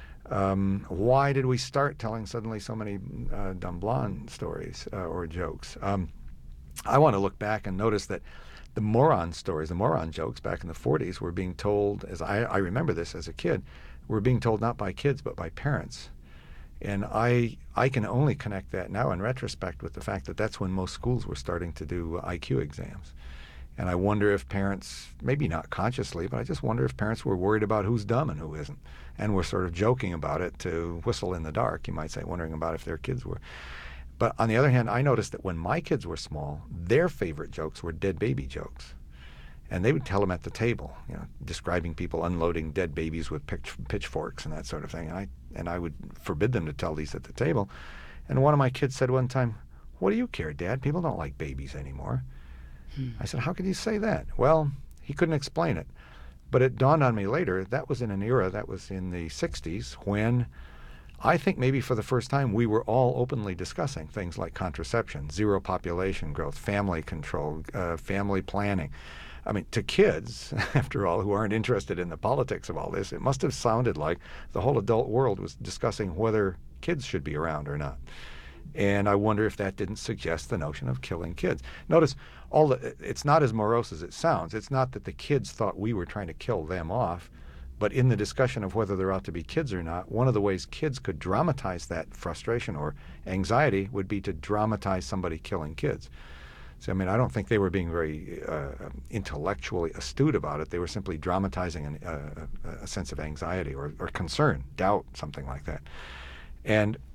Um, why did we start telling suddenly so many uh, dumb blonde stories uh, or jokes? Um, I want to look back and notice that the moron stories, the moron jokes back in the forties were being told, as I, I remember this as a kid, were being told not by kids but by parents. And I I can only connect that now in retrospect with the fact that that's when most schools were starting to do I Q exams. And I wonder if parents, maybe not consciously, but I just wonder if parents were worried about who's dumb and who isn't. And were sort of joking about it to whistle in the dark, you might say, wondering about if their kids were. But on the other hand, I noticed that when my kids were small, their favorite jokes were dead baby jokes. And they would tell them at the table, you know, describing people unloading dead babies with pitch, pitchforks and that sort of thing. And I and I would forbid them to tell these at the table. And one of my kids said one time, "What do you care, Dad? People don't like babies anymore." Hmm. I said, "How could you say that?" Well, he couldn't explain it. But it dawned on me later, that was in an era, that was in the sixties, when I think maybe for the first time we were all openly discussing things like contraception, zero population growth, family control, uh, family planning. I mean, to kids, after all, who aren't interested in the politics of all this, it must have sounded like the whole adult world was discussing whether kids should be around or not. And I wonder if that didn't suggest the notion of killing kids. Notice, all the, it's not as morose as it sounds. It's not that the kids thought we were trying to kill them off, but in the discussion of whether there ought to be kids or not, one of the ways kids could dramatize that frustration or anxiety would be to dramatize somebody killing kids. So, I mean, I don't think they were being very uh, intellectually astute about it. They were simply dramatizing an, uh, a sense of anxiety or, or concern, doubt, something like that. And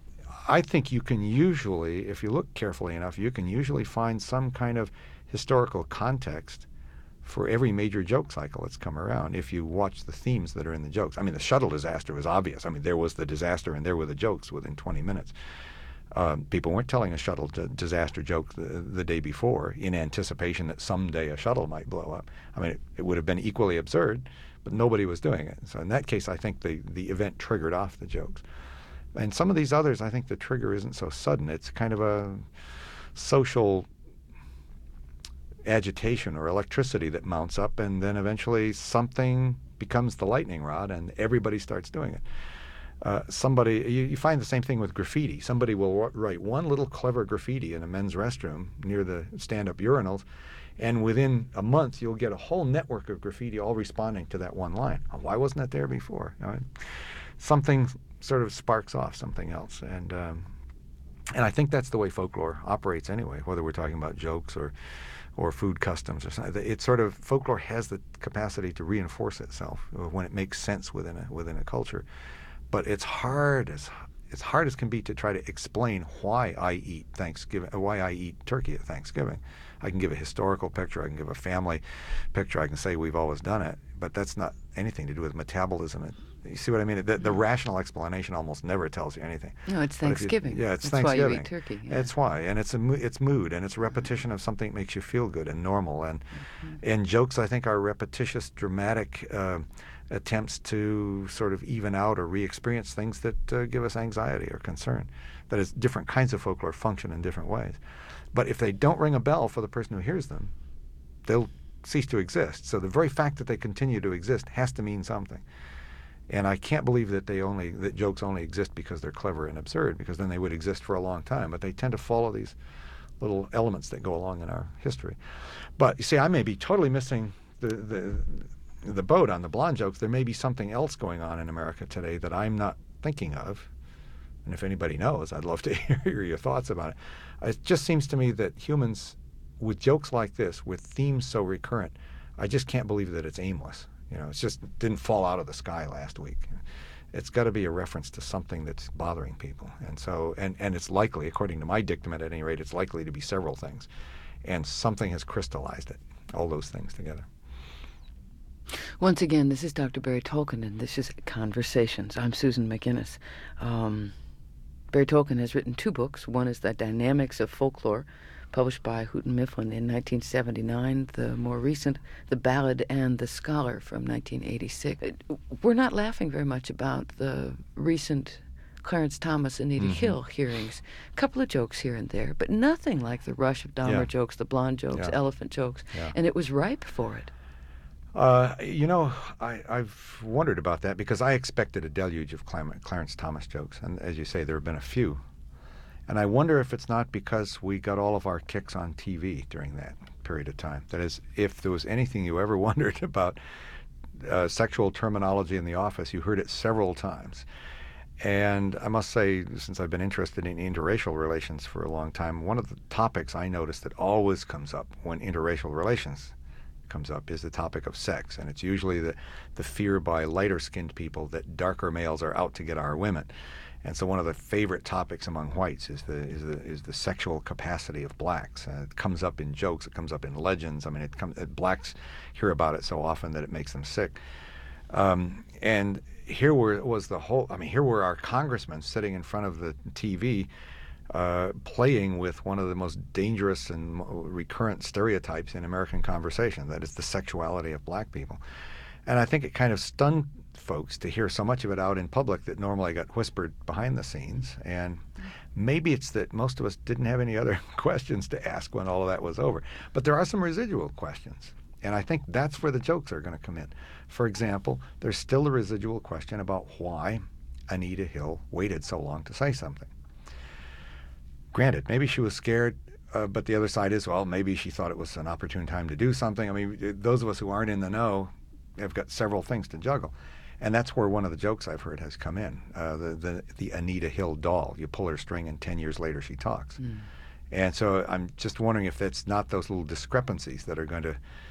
I think you can usually, if you look carefully enough, you can usually find some kind of historical context for every major joke cycle that's come around if you watch the themes that are in the jokes. I mean, the shuttle disaster was obvious. I mean, there was the disaster and there were the jokes within twenty minutes. Um, people weren't telling a shuttle d- disaster joke the, the day before in anticipation that someday a shuttle might blow up. I mean, it, it would have been equally absurd, but nobody was doing it. So in that case, I think the, the event triggered off the jokes. And some of these others, I think the trigger isn't so sudden. It's kind of a social agitation or electricity that mounts up, and then eventually something becomes the lightning rod and everybody starts doing it. Uh, somebody, you, you find the same thing with graffiti. Somebody will write one little clever graffiti in a men's restroom near the stand-up urinals, and within a month you'll get a whole network of graffiti all responding to that one line. Why wasn't it there before? You know, something sort of sparks off something else, and um, and I think that's the way folklore operates anyway, whether we're talking about jokes or or food customs or something. It sort of, folklore has the capacity to reinforce itself when it makes sense within a within a culture. But it's hard as it's hard as can be to try to explain why I eat Thanksgiving, why I eat turkey at Thanksgiving. I can give a historical picture, I can give a family picture, I can say we've always done it, but that's not anything to do with metabolism. It, you see what I mean? The, the rational explanation almost never tells you anything. No, it's Thanksgiving. You, yeah, it's That's Thanksgiving. why you eat turkey. Yeah. That's why, and it's a it's mood, and it's a repetition of something that makes you feel good and normal. And mm-hmm. and jokes, I think, are repetitious, dramatic uh, attempts to sort of even out or re-experience things that uh, give us anxiety or concern. That is, different kinds of folklore function in different ways. But if they don't ring a bell for the person who hears them, they'll cease to exist. So the very fact that they continue to exist has to mean something. And I can't believe that they only that jokes only exist because they're clever and absurd, because then they would exist for a long time. But they tend to follow these little elements that go along in our history. But you see, I may be totally missing the the the boat on the blonde jokes. There may be something else going on in America today that I'm not thinking of. And if anybody knows, I'd love to hear your thoughts about it. It just seems to me that humans, with jokes like this, with themes so recurrent, I just can't believe that it's aimless. You know, it just didn't fall out of the sky last week. It's got to be a reference to something that's bothering people. And so, and, and it's likely, according to my dictum at any rate, it's likely to be several things. And something has crystallized it, all those things together. Once again, this is Doctor Barry Tolkien, and this is Conversations. I'm Susan McInnes. Um, Barry Tolkien has written two books. One is The Dynamics of Folklore, published by Houghton Mifflin in nineteen seventy-nine. The more recent, The Ballad and the Scholar from nineteen eighty-six. We're not laughing very much about the recent Clarence Thomas, Anita mm-hmm. Hill hearings. A couple of jokes here and there, but nothing like the rush of Dahmer yeah. jokes, the blonde jokes, yeah. elephant jokes, yeah. and it was ripe for it. Uh, you know, I, I've wondered about that because I expected a deluge of Clarence Thomas jokes, and as you say, there have been a few. And I wonder if it's not because we got all of our kicks on T V during that period of time. That is, if there was anything you ever wondered about uh, sexual terminology in the office, you heard it several times. And I must say, since I've been interested in interracial relations for a long time, one of the topics I notice that always comes up when interracial relations comes up is the topic of sex. And it's usually the, the fear by lighter-skinned people that darker males are out to get our women. And so one of the favorite topics among whites is the is the is the sexual capacity of blacks. Uh, it comes up in jokes. It comes up in legends. I mean, it comes. Blacks hear about it so often that it makes them sick. Um, and here were was the whole. I mean, here were our congressmen sitting in front of the T V, uh, playing with one of the most dangerous and recurrent stereotypes in American conversation. That is the sexuality of black people. And I think it kind of stunned folks to hear so much of it out in public that normally got whispered behind the scenes. And maybe it's that most of us didn't have any other questions to ask when all of that was over. But there are some residual questions. And I think that's where the jokes are going to come in. For example, there's still a residual question about why Anita Hill waited so long to say something. Granted, maybe she was scared, uh, but the other side is, well, maybe she thought it was an opportune time to do something. I mean, those of us who aren't in the know have got several things to juggle. And that's where one of the jokes I've heard has come in, uh, the, the the Anita Hill doll. You pull her string and ten years later she talks. Mm. And so I'm just wondering if that's not those little discrepancies that are going to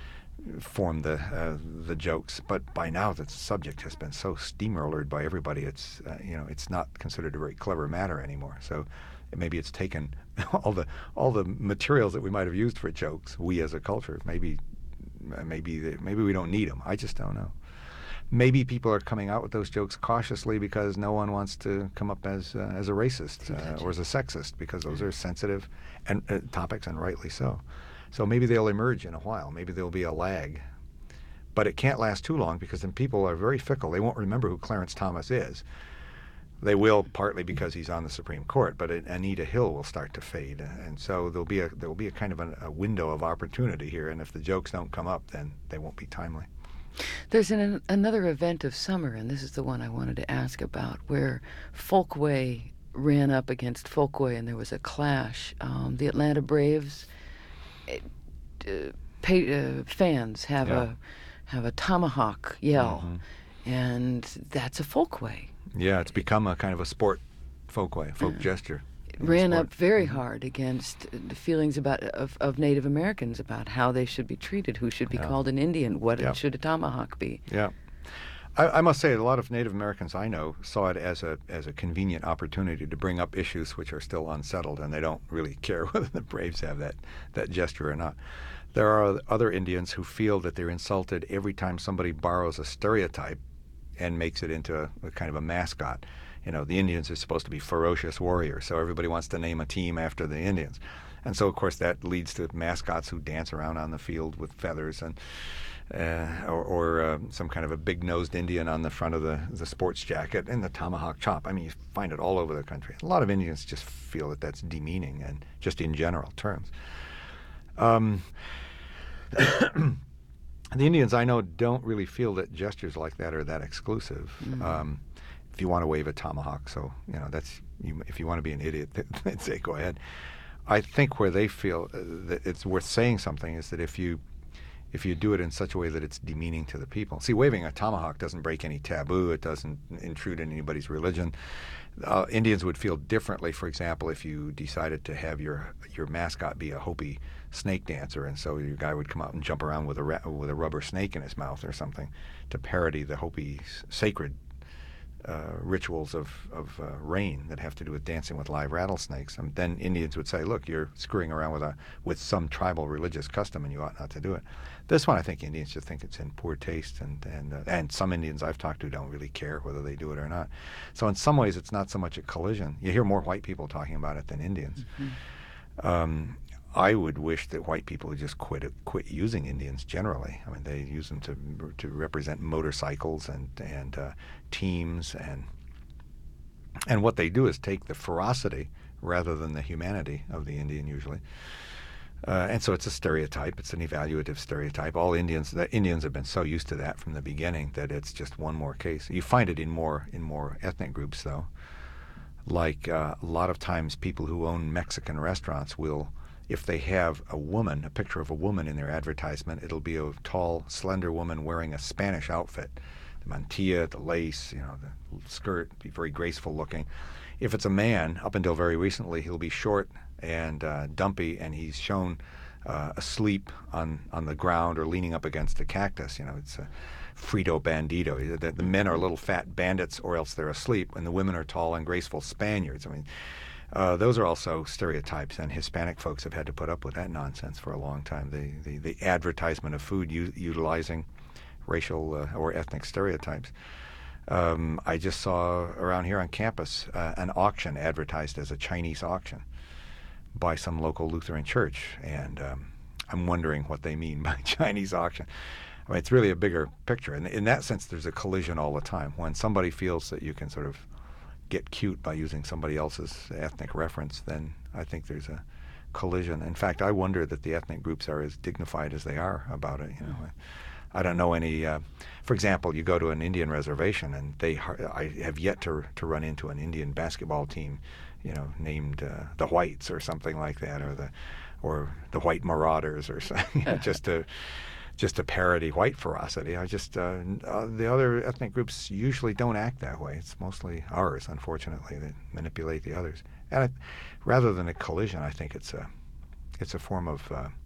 form the uh, the jokes. But by now, the subject has been so steamrollered by everybody. It's uh, you know it's not considered a very clever matter anymore. So maybe it's taken all the all the materials that we might have used for jokes. We as a culture, maybe maybe they, maybe we don't need them. I just don't know. Maybe people are coming out with those jokes cautiously because no one wants to come up as uh, as a racist uh, or as a sexist, because those are sensitive and uh, topics, and rightly so. So maybe they'll emerge in a while. Maybe there'll be a lag. But it can't last too long, because then people are very fickle. They won't remember who Clarence Thomas is. They will, partly because he's on the Supreme Court, but it, Anita Hill will start to fade. And so there'll be a there'll be a kind of a, a window of opportunity here, and if the jokes don't come up, then they won't be timely. There's an, another event of summer, and this is the one I wanted to ask about, where Folkway ran up against Folkway, and there was a clash. Um, the Atlanta Braves uh, pay, uh, fans have Yeah. a have a tomahawk yell, Mm-hmm. and that's a Folkway. Yeah, it's become a kind of a sport folkway, folk gesture. It in ran sport. up very hard against the feelings about of, of Native Americans about how they should be treated, who should be Yeah. called an Indian, what Yeah. should a tomahawk be. Yeah. I, I must say, a lot of Native Americans I know saw it as a as a convenient opportunity to bring up issues which are still unsettled, and they don't really care whether the Braves have that, that gesture or not. There are other Indians who feel that they're insulted every time somebody borrows a stereotype and makes it into a, a kind of a mascot. You know, the Indians are supposed to be ferocious warriors, so everybody wants to name a team after the Indians. And so, of course, that leads to mascots who dance around on the field with feathers, and uh, or, or uh, some kind of a big-nosed Indian on the front of the, the sports jacket, and the tomahawk chop. I mean, you find it all over the country. A lot of Indians just feel that that's demeaning, and just in general terms. Um, the Indians I know don't really feel that gestures like that are that exclusive. Mm. Um, if you want to wave a tomahawk, so you know that's you, if you want to be an idiot, then say go ahead. I think where they feel uh, that it's worth saying something is that if you if you do it in such a way that it's demeaning to the people. See, waving a tomahawk doesn't break any taboo. It doesn't intrude in anybody's religion. Uh, Indians would feel differently, for example, if you decided to have your your mascot be a Hopi snake dancer, and so your guy would come out and jump around with a ra- with a rubber snake in his mouth or something to parody the Hopi sacred Uh, rituals of, of uh, rain that have to do with dancing with live rattlesnakes. And then Indians would say, look, you're screwing around with a with some tribal religious custom, and you ought not to do it. This one, I think Indians just think it's in poor taste, and and, uh, and some Indians I've talked to don't really care whether they do it or not. So in some ways, it's not so much a collision. You hear more white people talking about it than Indians. Mm-hmm. Um, I would wish that white people would just quit quit using Indians generally. I mean, they use them to to represent motorcycles and and uh, teams, and and what they do is take the ferocity rather than the humanity of the Indian usually. Uh, and so it's a stereotype. It's an evaluative stereotype. All Indians, the Indians have been so used to that from the beginning that it's just one more case. You find it in more in more ethnic groups, though. Like uh, a lot of times, people who own Mexican restaurants will, if they have a woman, a picture of a woman in their advertisement, it'll be a tall, slender woman wearing a Spanish outfit. The mantilla, the lace, you know, the skirt, be very graceful looking. If it's a man, up until very recently, he'll be short and uh, dumpy, and he's shown uh, asleep on, on the ground or leaning up against a cactus. You know, it's a Frito Bandito. The, the men are little fat bandits, or else they're asleep, and the women are tall and graceful Spaniards. I mean, Uh, those are also stereotypes, and Hispanic folks have had to put up with that nonsense for a long time. The the, the advertisement of food u- utilizing racial uh, or ethnic stereotypes. Um, I just saw around here on campus uh, an auction advertised as a Chinese auction by some local Lutheran church, and um, I'm wondering what they mean by Chinese auction. I mean, it's really a bigger picture, and in that sense, there's a collision all the time. When somebody feels that you can sort of get cute by using somebody else's ethnic reference, then I think there's a collision. In fact, I wonder that the ethnic groups are as dignified as they are about it. You know, I, I don't know any. Uh, for example, you go to an Indian reservation, and they. I have yet to to run into an Indian basketball team, you know, named uh, the Whites or something like that, or the, or the White Marauders, or something, just to. just to parody white ferocity. I just, uh, uh, the other ethnic groups usually don't act that way. It's mostly ours, unfortunately, that manipulate the others. And it, rather than a collision, I think it's a, it's a form of uh,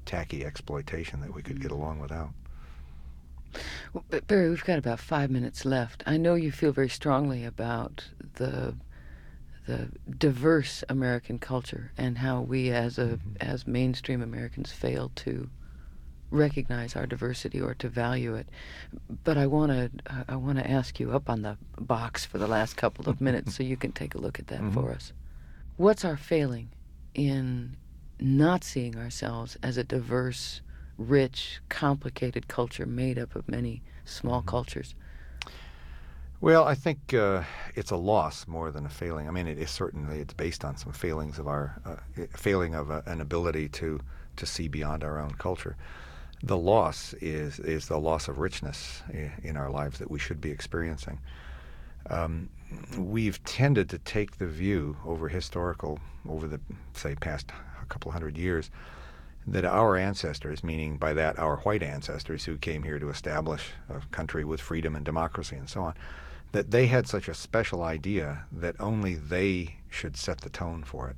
tacky exploitation that we could get along without. Well, but Barry, we've got about five minutes left. I know you feel very strongly about the the diverse American culture and how we as a Mm-hmm. as mainstream Americans fail to recognize our diversity or to value it. But I want to I want to ask you up on the box for the last couple of minutes so you can take a look at that Mm-hmm. for us. What's our failing in not seeing ourselves as a diverse, rich, complicated culture made up of many small Mm-hmm. cultures? Well, I think uh, it's a loss more than a failing. I mean, it is certainly it's based on some failings of our uh, failing of a, an ability to to see beyond our own culture. The loss is is the loss of richness in our lives that we should be experiencing. Um, we've tended to take the view over historical, over the say past a couple hundred years, that our ancestors, meaning by that our white ancestors who came here to establish a country with freedom and democracy and so on, that they had such a special idea that only they should set the tone for it.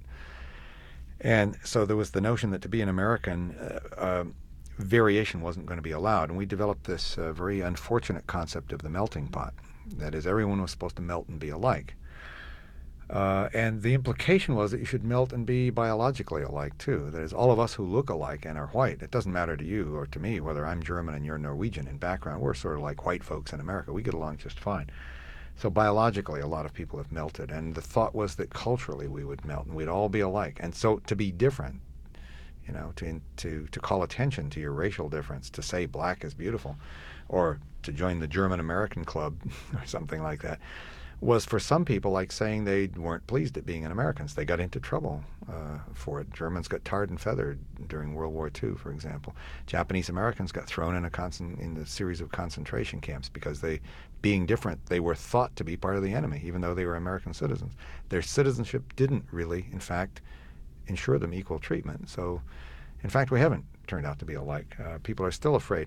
And so there was the notion that to be an American, uh, uh, variation wasn't going to be allowed. And we developed this uh, very unfortunate concept of the melting pot. That is, everyone was supposed to melt and be alike. Uh, and the implication was that you should melt and be biologically alike, too. That is, all of us who look alike and are white, it doesn't matter to you or to me whether I'm German and you're Norwegian in background. We're sort of like white folks in America. We get along just fine. So biologically, a lot of people have melted. And the thought was that culturally we would melt and we'd all be alike. And so to be different, you know, to, to, to call attention to your racial difference, to say black is beautiful, or to join the German-American club or something like that, was for some people like saying they weren't pleased at being an Americans. They got into trouble uh, for it. Germans got tarred and feathered during World War Two, for example. Japanese Americans got thrown in a concent- in a series of concentration camps because they, being different, they were thought to be part of the enemy, even though they were American citizens. Their citizenship didn't really, in fact, ensure them equal treatment. So, in fact, we haven't turned out to be alike. Uh, people are still afraid.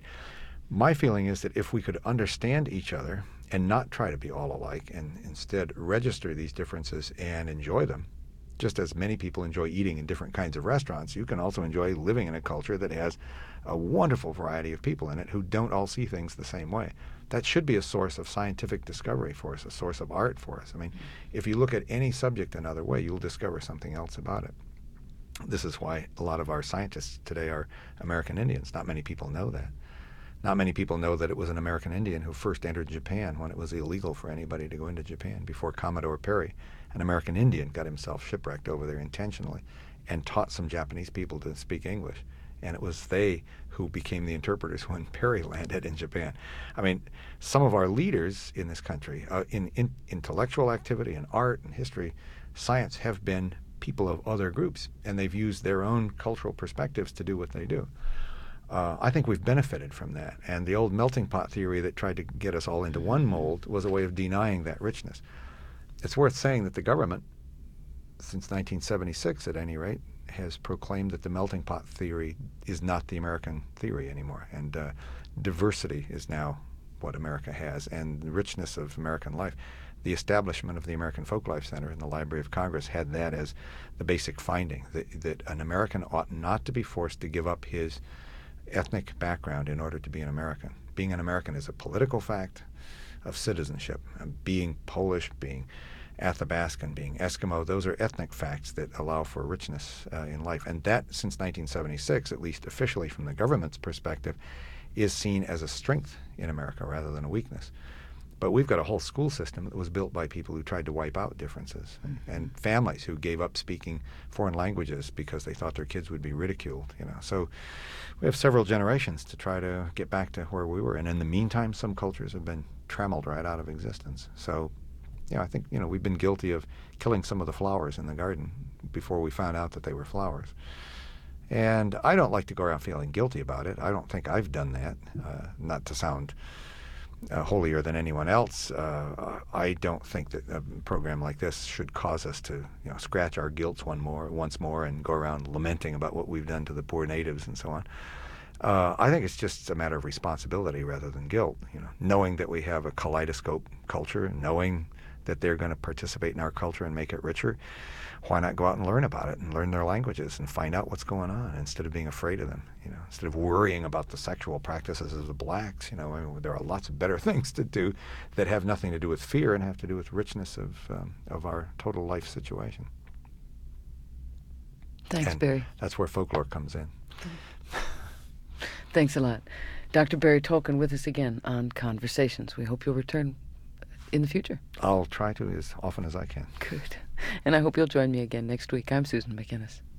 My feeling is that if we could understand each other and not try to be all alike and instead register these differences and enjoy them, just as many people enjoy eating in different kinds of restaurants, you can also enjoy living in a culture that has a wonderful variety of people in it who don't all see things the same way. That should be a source of scientific discovery for us, a source of art for us. I mean, if you look at any subject another way, you'll discover something else about it. This is why a lot of our scientists today are American Indians. Not many people know that. Not many people know that it was an American Indian who first entered Japan when it was illegal for anybody to go into Japan. Before Commodore Perry, an American Indian got himself shipwrecked over there intentionally and taught some Japanese people to speak English. And it was they who became the interpreters when Perry landed in Japan. I mean, some of our leaders in this country, uh, in, in intellectual activity and art and history, science, have been people of other groups, and they've used their own cultural perspectives to do what they do. Uh, I think we've benefited from that. And the old melting pot theory that tried to get us all into one mold was a way of denying that richness. It's worth saying that the government, since nineteen seventy-six at any rate, has proclaimed that the melting pot theory is not the American theory anymore. And uh, diversity is now what America has, and the richness of American life. The establishment of the American Folklife Center in the Library of Congress had that as the basic finding, that, that an American ought not to be forced to give up his ethnic background in order to be an American. Being an American is a political fact of citizenship. Being Polish, being Athabascan, being Eskimo, those are ethnic facts that allow for richness uh, in life. And that, since nineteen seventy-six, at least officially from the government's perspective, is seen as a strength in America rather than a weakness. But we've got a whole school system that was built by people who tried to wipe out differences, and, and families who gave up speaking foreign languages because they thought their kids would be ridiculed. You know, so we have several generations to try to get back to where we were. And in the meantime, some cultures have been trammeled right out of existence. So, you know, I think you know we've been guilty of killing some of the flowers in the garden before we found out that they were flowers. And I don't like to go around feeling guilty about it. I don't think I've done that. Uh, not to sound Uh, holier than anyone else. Uh, I don't think that a program like this should cause us to, you know, scratch our guilts one more, once more, and go around lamenting about what we've done to the poor natives and so on. Uh, I think it's just a matter of responsibility rather than guilt. You know, knowing that we have a kaleidoscope culture, knowing that they're going to participate in our culture and make it richer, why not go out and learn about it and learn their languages and find out what's going on instead of being afraid of them? You know, instead of worrying about the sexual practices of the blacks, you know, I mean, there are lots of better things to do that have nothing to do with fear and have to do with richness of um, of our total life situation. Thanks, and Barry. That's where folklore comes in. Thanks a lot. Doctor Barry Tolkien with us again on Conversations. We hope you'll return in the future. I'll try to as often as I can. Good. And I hope you'll join me again next week. I'm Susan McInnes.